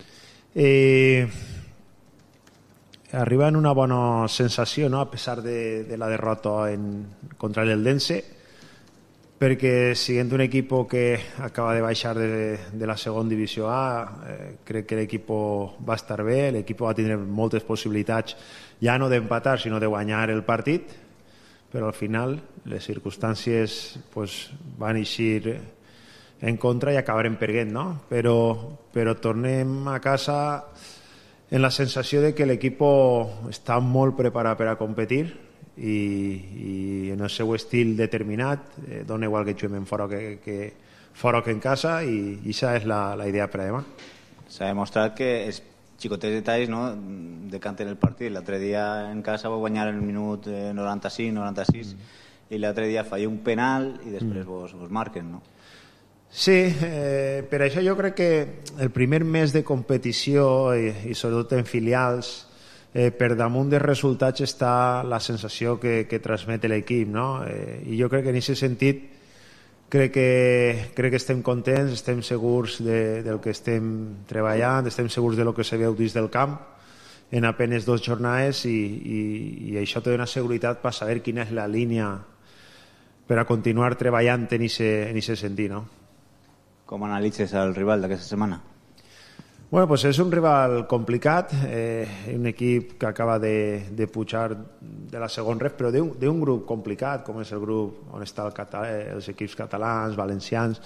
arriba en una bona sensació, no?, a pesar de la derrota contra l'Eldense, perquè siguent un equip que acaba de baixar de la segona divisió A, crec que l'equip va estar bé, l'equip va tindre moltes possibilitats ja no d'empatar sinó de guanyar el partit, però al final les circumstàncies van eixir en contra i acabarem perdent, no? Però tornem a casa en la sensació de que l'equip està molt preparat per a competir i en el seu estil determinat, dona igual que juguem fora que en casa, i aquesta és la idea per a demà. S'ha demostrat que els xicotets detalls, no, decanten el partit. L'altre dia en casa va guanyar el minut 95-96 i l'altre dia falla un penal i després vos marquen, no? Sí, per això jo crec que el primer mes de competició i sobretot en filials, per damunt dels resultats està la sensació que transmet l'equip, no? I jo crec que en aquest sentit crec que estem contents, estem segurs del que estem treballant, estem segurs del que se veu dins del camp en apenas 2 jornades i això té una seguretat per saber quina és la línia per a continuar treballant en aquest sentit, no? Com analitzes el rival d'aquesta setmana? Bueno, pues és un rival complicat, un equip que acaba de pujar de la segon ref, però d'un grup complicat, com és el grup on estan els equips catalans, valencians.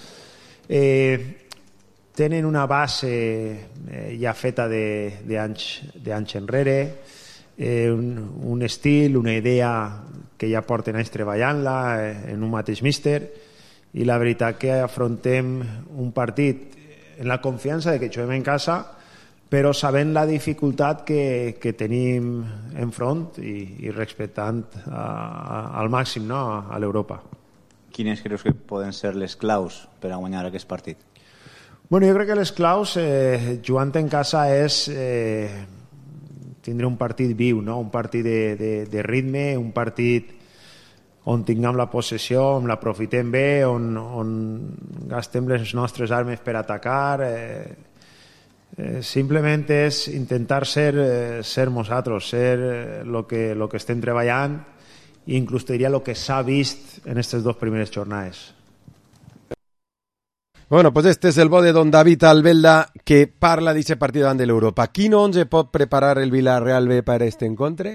Tenen una base ja feta d'anys enrere, un estil, una idea que ja porten anys treballant-la en un mateix míster, i la veritat que afrontem un partit en la confiança de que juguem en casa, però sabent la dificultat que tenim enfront i respectant al màxim, no, a l'Europa. Quines creus que poden ser les claus per a guanyar aquest partit? Bueno, jo crec que les claus jugant en casa és tindre un partit viu, no? Un partit de ritme, un partit on tinguem la possessió, on l'aprofitem bé, on gastem les nostres armes per atacar. Simplement és intentar ser nosaltres, ser lo que estem treballant, i inclús diria lo que s'ha vist en aquestes 2 primeres jornades. Bueno, pues este es el bo de don David Albelda, que parla d'aquest partit davant de l'Europa. Quin 11 pot preparar el Villarreal B per este encontre?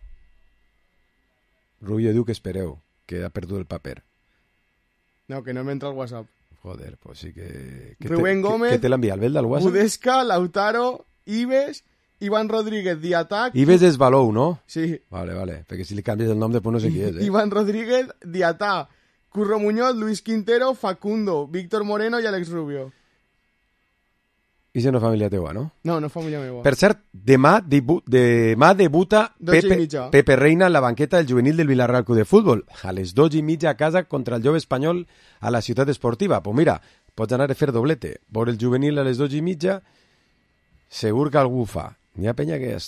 Rubio diu que espereu, que ha perdut el paper. No, que no m'entra el WhatsApp. Joder, pues sí que... Rubén Gómez, que te l'envia Albelda al WhatsApp? Budesca, Lautaro, Ives, Iván Rodríguez, Diatac... Ives és Balou, no? Sí. Vale, perquè si li canvies el nom després no sé qui és, Iván Rodríguez, Diatac, Curro Muñoz, Luis Quintero, Facundo, Víctor Moreno i Alex Rubio. I si no és família teua, no? No, no és família meva. Per cert, demà debuta Pepe Reina en la banqueta del juvenil del Villarreal Club de Futbol. A les 2:30 a casa contra el jove espanyol a la ciutat esportiva. Pues mira, pots anar a fer doblete. Veure el juvenil a les 2:30, segur que algú fa. N'hi ha penya que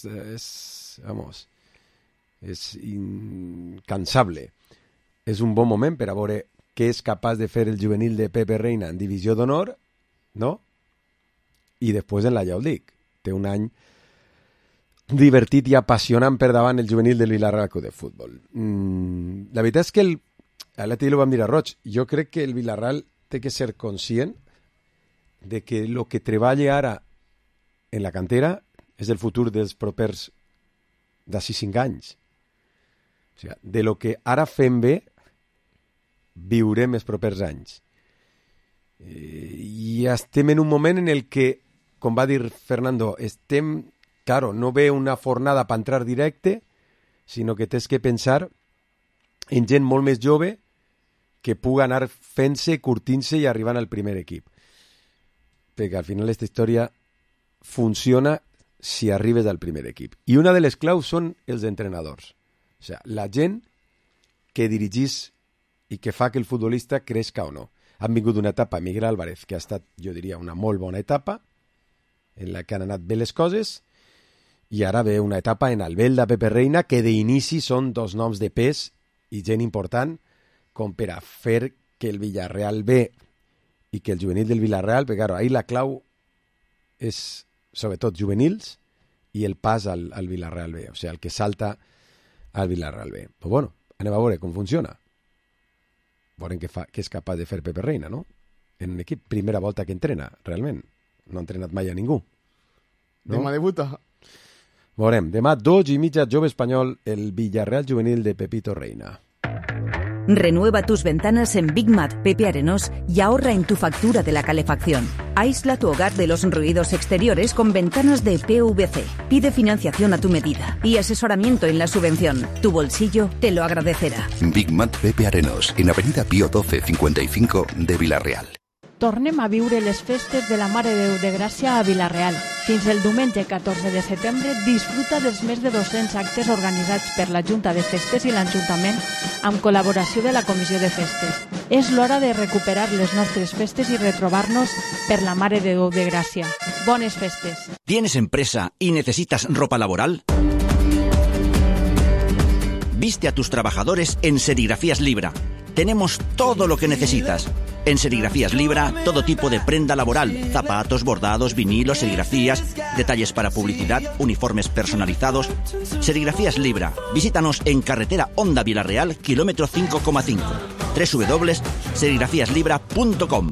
és incansable. És un bon moment per a veure què és capaç de fer el juvenil de Pepe Reina en divisió d'honor, no? I després en la Youth League. Té un any divertit i apassionant per davant el juvenil del Villarreal Club de Futbol. La veritat és que l'altre dia ho vam dir a Roig, jo crec que el Villarreal té que ser conscient de que el que treballa ara en la cantera és el futur dels propers d'ací 5 anys. O sigui, de lo que ara fem bé viurem els propers anys. I estem en un moment en el que, com va dir Fernando, claro, no ve una fornada per entrar directe, sinó que tens que pensar en gent molt més jove que pugui anar fent-se, curtint-se i arribant al primer equip. Perquè al final aquesta història funciona si arribes al primer equip. I una de les claus són els entrenadors. O sigui, la gent que dirigís i que fa que el futbolista crezca o no. Han vingut una etapa Miguel Álvarez, que ha estat, jo diria, una molt bona etapa, en la que han anat bé les coses, i ara ve una etapa en Albelda, Pepe Reina, que d'inici són 2 noms de pes i gent important, com per a fer que el Villarreal B i que el juvenil del Villarreal, perquè claro, ahí la clau és sobretot juvenils i el pas al Villarreal B, o sigui, el que salta al Villarreal B. Però bueno, anem a veure com funciona. Veurem què és capaç de fer Pepe Reina, no? En un equip, primera volta que entrena, realment. No ha entrenat mai a ningú. No? Demà debuta. Veurem, demà 2:30, jove espanyol, el Villarreal juvenil de Pepito Reina. Renueva tus ventanas en Big Mat Pepe Arenós y ahorra en tu factura de la calefacción. Aísla tu hogar de los ruidos exteriores con ventanas de PVC. Pide financiación a tu medida y asesoramiento en la subvención. Tu bolsillo te lo agradecerá. Big Mat Pepe Arenós, en Avenida Pío 12 55 de Villarreal. Tornem a viure les festes de la Mare de Déu de Gràcia a Villarreal. Fins el diumenge 14 de setembre disfruta dels més de 200 actes organitzats per la Junta de Festes i l'Ajuntament amb col·laboració de la Comissió de Festes. És l'hora de recuperar les nostres festes i retrobar-nos per la Mare de Déu de Gràcia. Bones festes. ¿Tienes empresa y necesitas ropa laboral? Viste a tus trabajadores en Serigrafías Libra. Tenemos todo lo que necesitas. En Serigrafías Libra, todo tipo de prenda laboral, zapatos, bordados, vinilos, serigrafías, detalles para publicidad, uniformes personalizados. Serigrafías Libra. Visítanos en carretera Honda Vilarreal, kilómetro 5,5. www.serigrafiaslibra.com.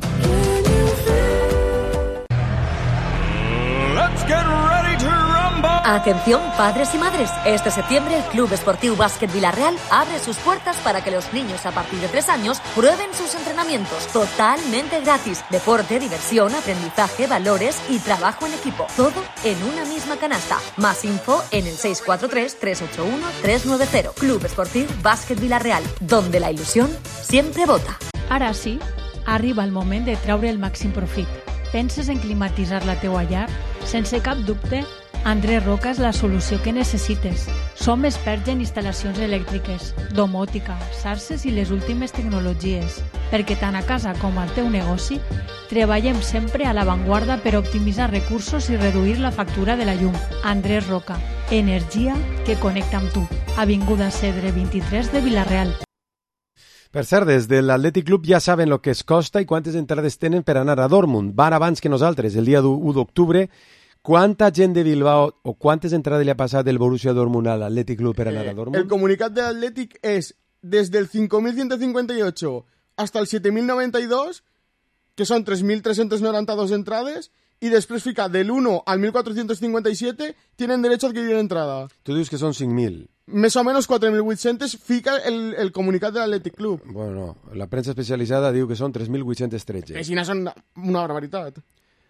Atención, padres y madres. Este septiembre el Club Esportiu Básquet Vilarreal abre sus puertas para que los niños a partir de 3 años prueben sus entrenamientos totalmente gratis. Deporte, diversión, aprendizaje, valores y trabajo en equipo. Todo en una misma canasta. Más info en el 643-381-390. Club Esportiu Básquet Vilarreal, donde la ilusión siempre vota. Ara sí, arriba el moment de treure el màxim profit. Penses en climatitzar la teua llar? Sense cap dubte, Andrés Roca és la solució que necessites. Som experts en instal·lacions elèctriques, domòtica, xarxes i les últimes tecnologies, perquè tant a casa com al teu negoci treballem sempre a l'avantguarda per optimitzar recursos i reduir la factura de la llum. Andrés Roca, energia que connecta amb tu. Avinguda Cedre 23 de Vilarreal. Per cert, des de l'Atlètic Club ja saben el que es costa i quantes entrades tenen per anar a Dortmund. Van abans que nosaltres, el dia 1 d'octubre. Quanta gent de Bilbao o quantes entrades li ha passat el Borussia Dortmund a l'Atlètic Club per anar a Dortmund? El comunicat de l'Atlètic és desde el 5.158 hasta el 7.092, que són 3.392 entrades, y después fica del 1 al 1457 tienen derecho a adquirir entrada. Tu dius que són 5.000. Més o menys 4.800 fica el comunicat de l'Atlètic Club. Bueno, la premsa especialitzada diu que són 3.813. Que si no són una barbaritat.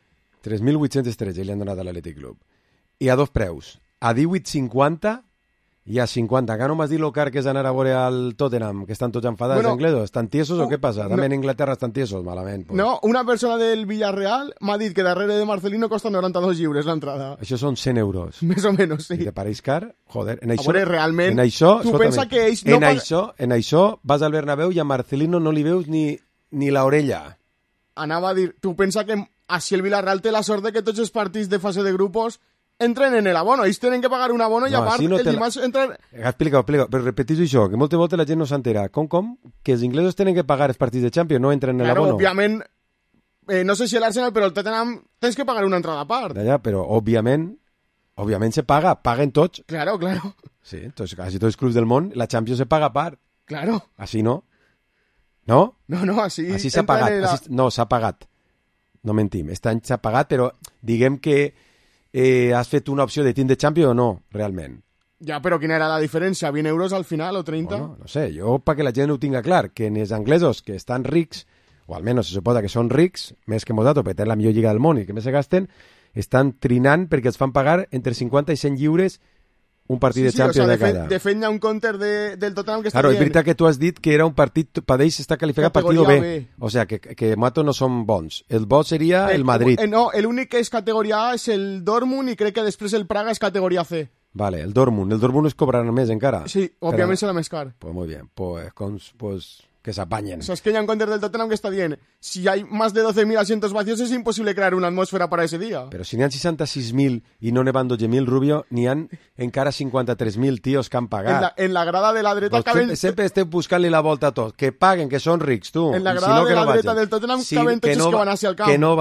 3.813 li han donat a l'Atlètic Club. I a dos preus. A 18,50 i a 50. Acá no m'has dit lo car que és anar a veure al Tottenham, que estan tots enfadats, bueno, anglesos. Estan tiesos o què passa? També en Inglaterra estan tiesos, malament. Pues. No, una persona del Villarreal m'ha dit que darrere de Marcelino costa 92 lliures l'entrada. Això són 100 euros. Més o menys, sí. I te pareix car? Joder, en això... A veure, realment, en això, tu pensa que ells no... En això vas al Bernabéu i a Marcelino no li veus ni l'orella. Anava a dir, tu pensa que així el Villarreal té la sort de que tots els partits de fase de grupos entren en el abono. Ells tenen que pagar un abono i a part no el dimarts entren... Explica, però repetís això, que moltes voltes la gent no s'entera. Com? Que els inglesos tenen que pagar els partits de Champions, no entren en l'abono. Òbviament, no sé si l'Arsenal, però el Tottenham tens que pagar una entrada a part. Ja, però òbviament se paga, paguen tots. Claro. Sí, entonces casi tots els clubs del món, la Champions se paga a part. Claro. Així no? No? No, així s'ha pagat. No, s'ha pagat. No mentim, aquest any s'ha pagat, però diguem que has fet una opció de tindre Champions o no, realment. Ja, però quina era la diferència? 20 euros al final o 30? Bueno, no sé, jo perquè la gent ho tinga clar, que els anglesos que estan rics, o almenys se suposa que són rics, més que nosaltres, perquè tenen la millor lliga del món i que més se gasten, estan trinant perquè els fan pagar entre 50 i 100 lliures un partit de Champions de cada. De fet, hi ha un counter del Tottenham que està claro, dient... És veritat que tu has dit que era un partit, per ells està qualificat partido B. O sea, que Mato no són bons. El bo seria el Madrid. No, l'únic que és categoria A és el Dortmund i crec que després el Praga és categoria C. Vale, el Dortmund es cobrarà més encara. Sí, òbviament serà més car. Pues muy bien, pues que s'apanyen. O sea, es que hi ha un counter del Tottenham que està dient si hay más de 12.000 asientos vacíos es imposible crear una atmósfera para ese día. Però si n'hi ha 66.000 i no n'hi van 12.000, Rubio, n'hi ha encara 53.000 tios que han pagat. En la grada de la dreta caben... Sempre estem buscant-li la volta a tot. Que paguen, que són rics, tu. En la grada de la dreta del Tottenham caben tots els que van hacia el camp. Que no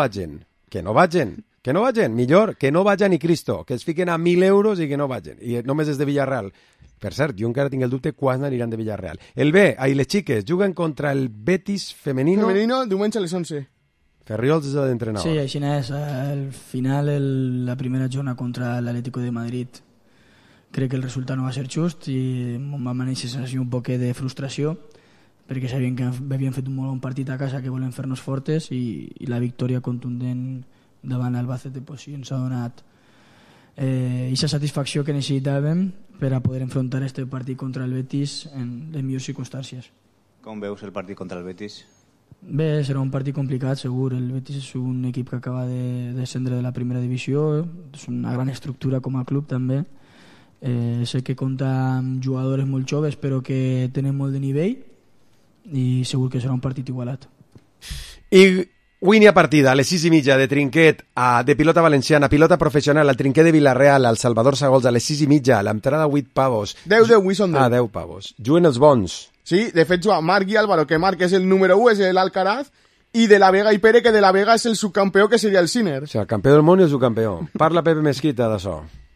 vagin. Millor, que no vagin ni Cristo. Que es fiquen a 1.000 euros i que no vagin. I només és de Villarreal. Per cert, jo encara tinc el dubte quan aniran de Villarreal. El B, ahí les xiques, juguen contra el Betis femenino. Femenino, diumenge a les 11. Ferriols és l'entrenador. Sí, així és. Al final, la primera jornada contra l'Atlético de Madrid, crec que el resultat no va ser just i em va manèixer un poc de frustració perquè sabien que havien fet un molt bon partit a casa, que volen fer-nos fortes i la victòria contundent davant l'Albacete pues, sí, ens ha donat aquesta satisfacció que necessitàvem per a poder enfrontar aquest partit contra el Betis en les millors circumstàncies. Com veus el partit contra el Betis? Bé, serà un partit complicat, segur. El Betis és un equip que acaba de descendre de la primera divisió, és una gran estructura com a club també. Sé que compta amb jugadors molt joves però que tenen molt de nivell i segur que serà un partit igualat. I avui n'hi ha partida a les 6:30 de trinquet de pilota valenciana, pilota professional al trinquet de Vilareal, al Salvador Sagols a les 6:30, l'entrada 8 pavos. 10, avui són 10. 10 pavos. Juguen els bons. Sí, de fet juga Marc i Álvaro, que Marc és el número 1, és l'Alcaraz, i De la Vega i Pere, que De la Vega és el subcampió, que seria el Sinner. O sigui, el campió del món i el subcampió. Parla Pepe Mesquita d'això.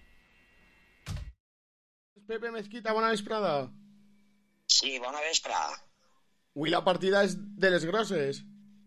Pepe Mesquita, bona vesprada. Sí, bona vesprada. Avui la partida és de les grosses.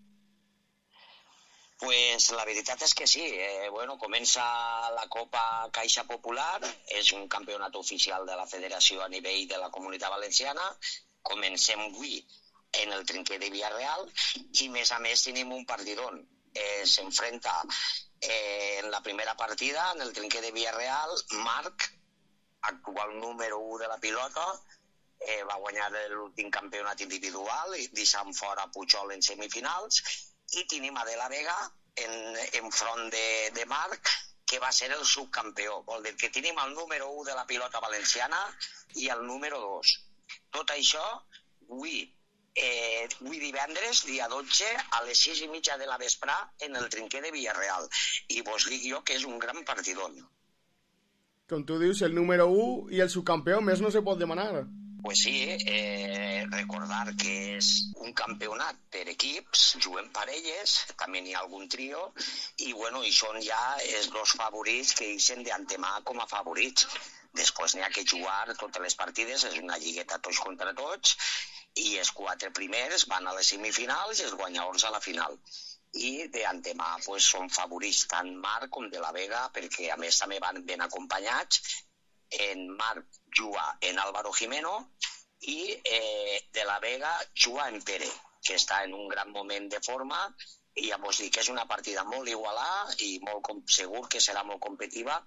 Pues la veritat és que sí. Comença la Copa Caixa Popular, és un campionat oficial de la federació a nivell de la Comunitat Valenciana. Comencem avui en el trinquet de Villarreal i, més a més, tenim un partidón. S'enfrenta en la primera partida, en el trinquet de Villarreal, Marc, actual número 1 de la pilota, va guanyar l'últim campionat individual i deixant fora Pujol en semifinals, i tenim a De la Vega en front de Marc, que va ser el subcampió. Vol dir que tenim el número 1 de la pilota valenciana i el número 2. Tot això avui divendres, dia 12, a les 6:30 de la vesprà en el trinquet de Villarreal. I vos dic jo que és un gran partidón. Com tu dius, el número 1 i el subcampió, més no se pot demanar. Pues sí, recordar que és un campionat per equips, juguem parelles, també n'hi ha algun trio, i són ja els dos favorits que ixen d'antemà com a favorits. Després n'hi ha que jugar totes les partides, és una lligueta tots contra tots, i els 4 primers van a les semifinals i els guanyadors a la final. I d'antemà són favorits tant Marc com De la Vega, perquè a més també van ben acompanyats. En Marc juga en Álvaro Jimeno i De la Vega juga en Pere, que està en un gran moment de forma, i ja vos dic que és una partida molt igualada i segur que serà molt competitiva,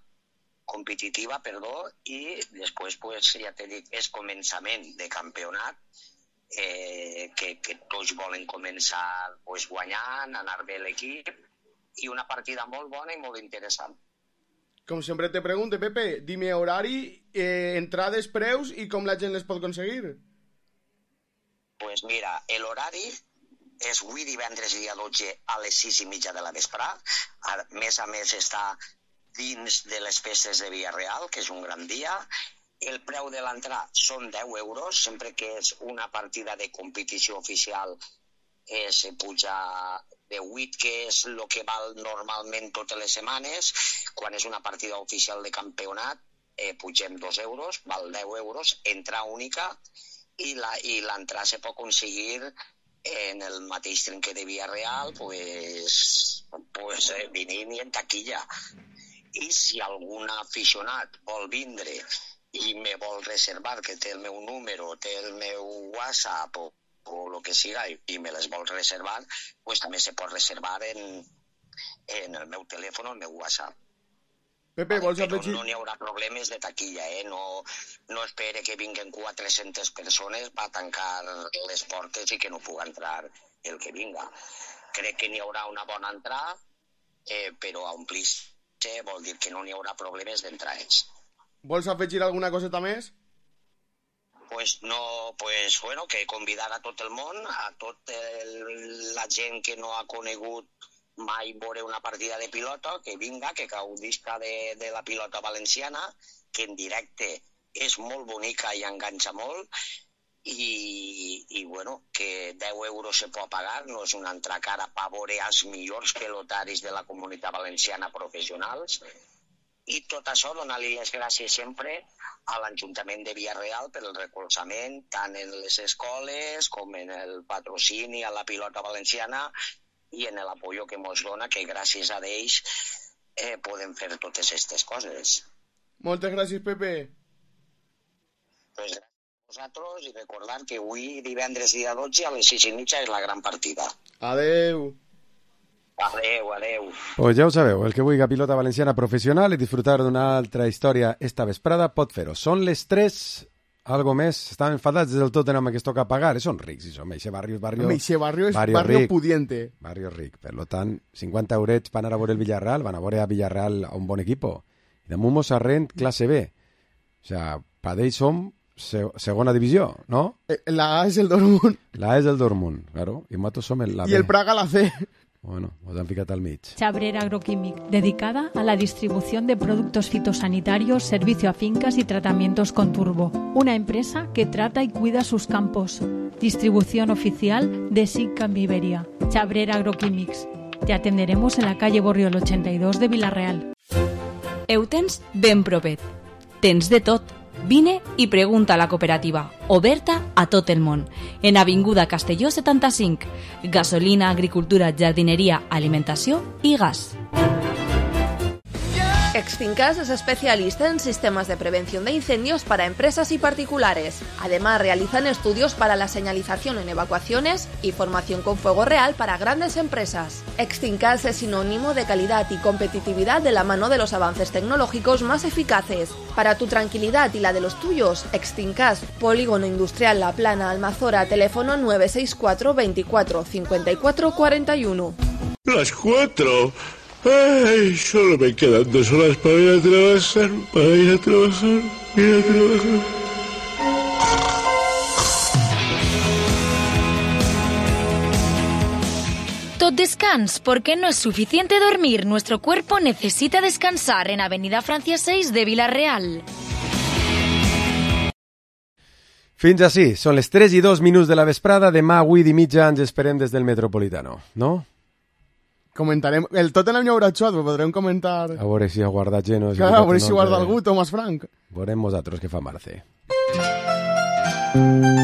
i després ja t'he dit, és començament de campionat, que tots volen començar guanyant, anar bé l'equip, i una partida molt bona i molt interessant. Com sempre te pregunto, Pepe, dime horari, entrades, preus i com la gent les pot aconseguir. Pues mira, l'horari és avui divendres dia 12 a les 6:30 de la vesprà. A més està dins de les festes de Villarreal, que és un gran dia. El preu de l'entrada són 10 euros, sempre que és una partida de competició oficial se puja de 8, que és el que val normalment totes les setmanes. Quan és una partida oficial de campionat, pugem 2 euros, val 10 euros, entrada única, i l'entrada se pot aconseguir en el mateix trinquet de Villarreal, venint i en taquilla. I si algun aficionat vol vindre i me vol reservar, que té el meu número, té el meu WhatsApp o el que siga, i me les vol reservar, també se pot reservar en el meu telèfon o el meu WhatsApp. Pepe, vols afegir? No n'hi haurà problemes de taquilla, no espere que vinguen 400 persones per tancar les portes i que no pugui entrar el que vinga. Crec que n'hi haurà una bona entrada, però a omplir-se vol dir que no n'hi haurà problemes d'entrades. Vols afegir alguna coseta més? Que convidar a tot el món, a tota la gent que no ha conegut mai veure una partida de pilota, que vinga, que gaudisca de la pilota valenciana, que en directe és molt bonica i enganxa molt, i que 10 euros se pot pagar, no és una entrada cara per veure els millors pelotaris de la Comunitat Valenciana professionals. I tot això, donar-li les gràcies sempre a l'Ajuntament de Villarreal per el recolzament, tant en les escoles com en el patrocini a la pilota valenciana i en l'apoyo que ens dona, que gràcies a ells podem fer totes aquestes coses. Moltes gràcies, Pepe. Gràcies a vosaltres i recordar que avui, divendres dia 12, a les 6:30 és la gran partida. Adeu. Adeu. Pues ja ho sabeu, el que vulgui pilota valenciana professional i disfrutar d'una altra història esta vesprada pot fer-ho. Són les 3 Algo més? Estan enfadats del Tottenham que es toca pagar? Són rics, i som. Eixe barrio és barrio pudiente. Barrio ric. Per tant, 50 eurets van anar a veure el Villarreal, van a veure a Villarreal a un bon equipo. I damunt mos arrent classe B. O sea, per ells som segona divisió, ¿no? La A es el Dortmund. La A es el Dortmund, claro. I nosaltres som la B. I el Praga la C. Bueno, nos han ficat al mig. Chabrera Agroquímic, dedicada a la distribución de productos fitosanitarios, servicio a fincas y tratamientos con turbo. Una empresa que trata y cuida sus campos. Distribución oficial de SICAM Iberia. Chabrera Agroquímics. Te atenderemos en la calle Borriol 82 de Villarreal. Eutens ben propet. Tens de tot. Vine i pregunta a la cooperativa, oberta a tot el món. En Avinguda Castelló 75. Gasolina, agricultura, jardineria, alimentació i gas. Exfincas es especialista en sistemas de prevención de incendios para empresas y particulares. Además, realizan estudios para la señalización en evacuaciones y formación con fuego real para grandes empresas. Exfincas es sinónimo de calidad y competitividad de la mano de los avances tecnológicos más eficaces. Para tu tranquilidad y la de los tuyos, Exfincas, Polígono Industrial La Plana, Almazora, teléfono 964 24 54 41. Las 4. Ay, solo me quedan 2 horas para ir a trabajar, Tot descans, porque no es suficiente dormir. Nuestro cuerpo necesita descansar en Avenida Francia 6 de Villarreal. Fins així, són les 3:02 de la vesprada. Demà, 8:30, ens esperem des del Metropolitano, no? Comentarem... El Tottenham ja haurà xuat, però podrem comentar... A veure si ha guardat Geno. Clar, a veure si guarda algú, Tomàs Frank. Veurem nosaltres què fa Marce.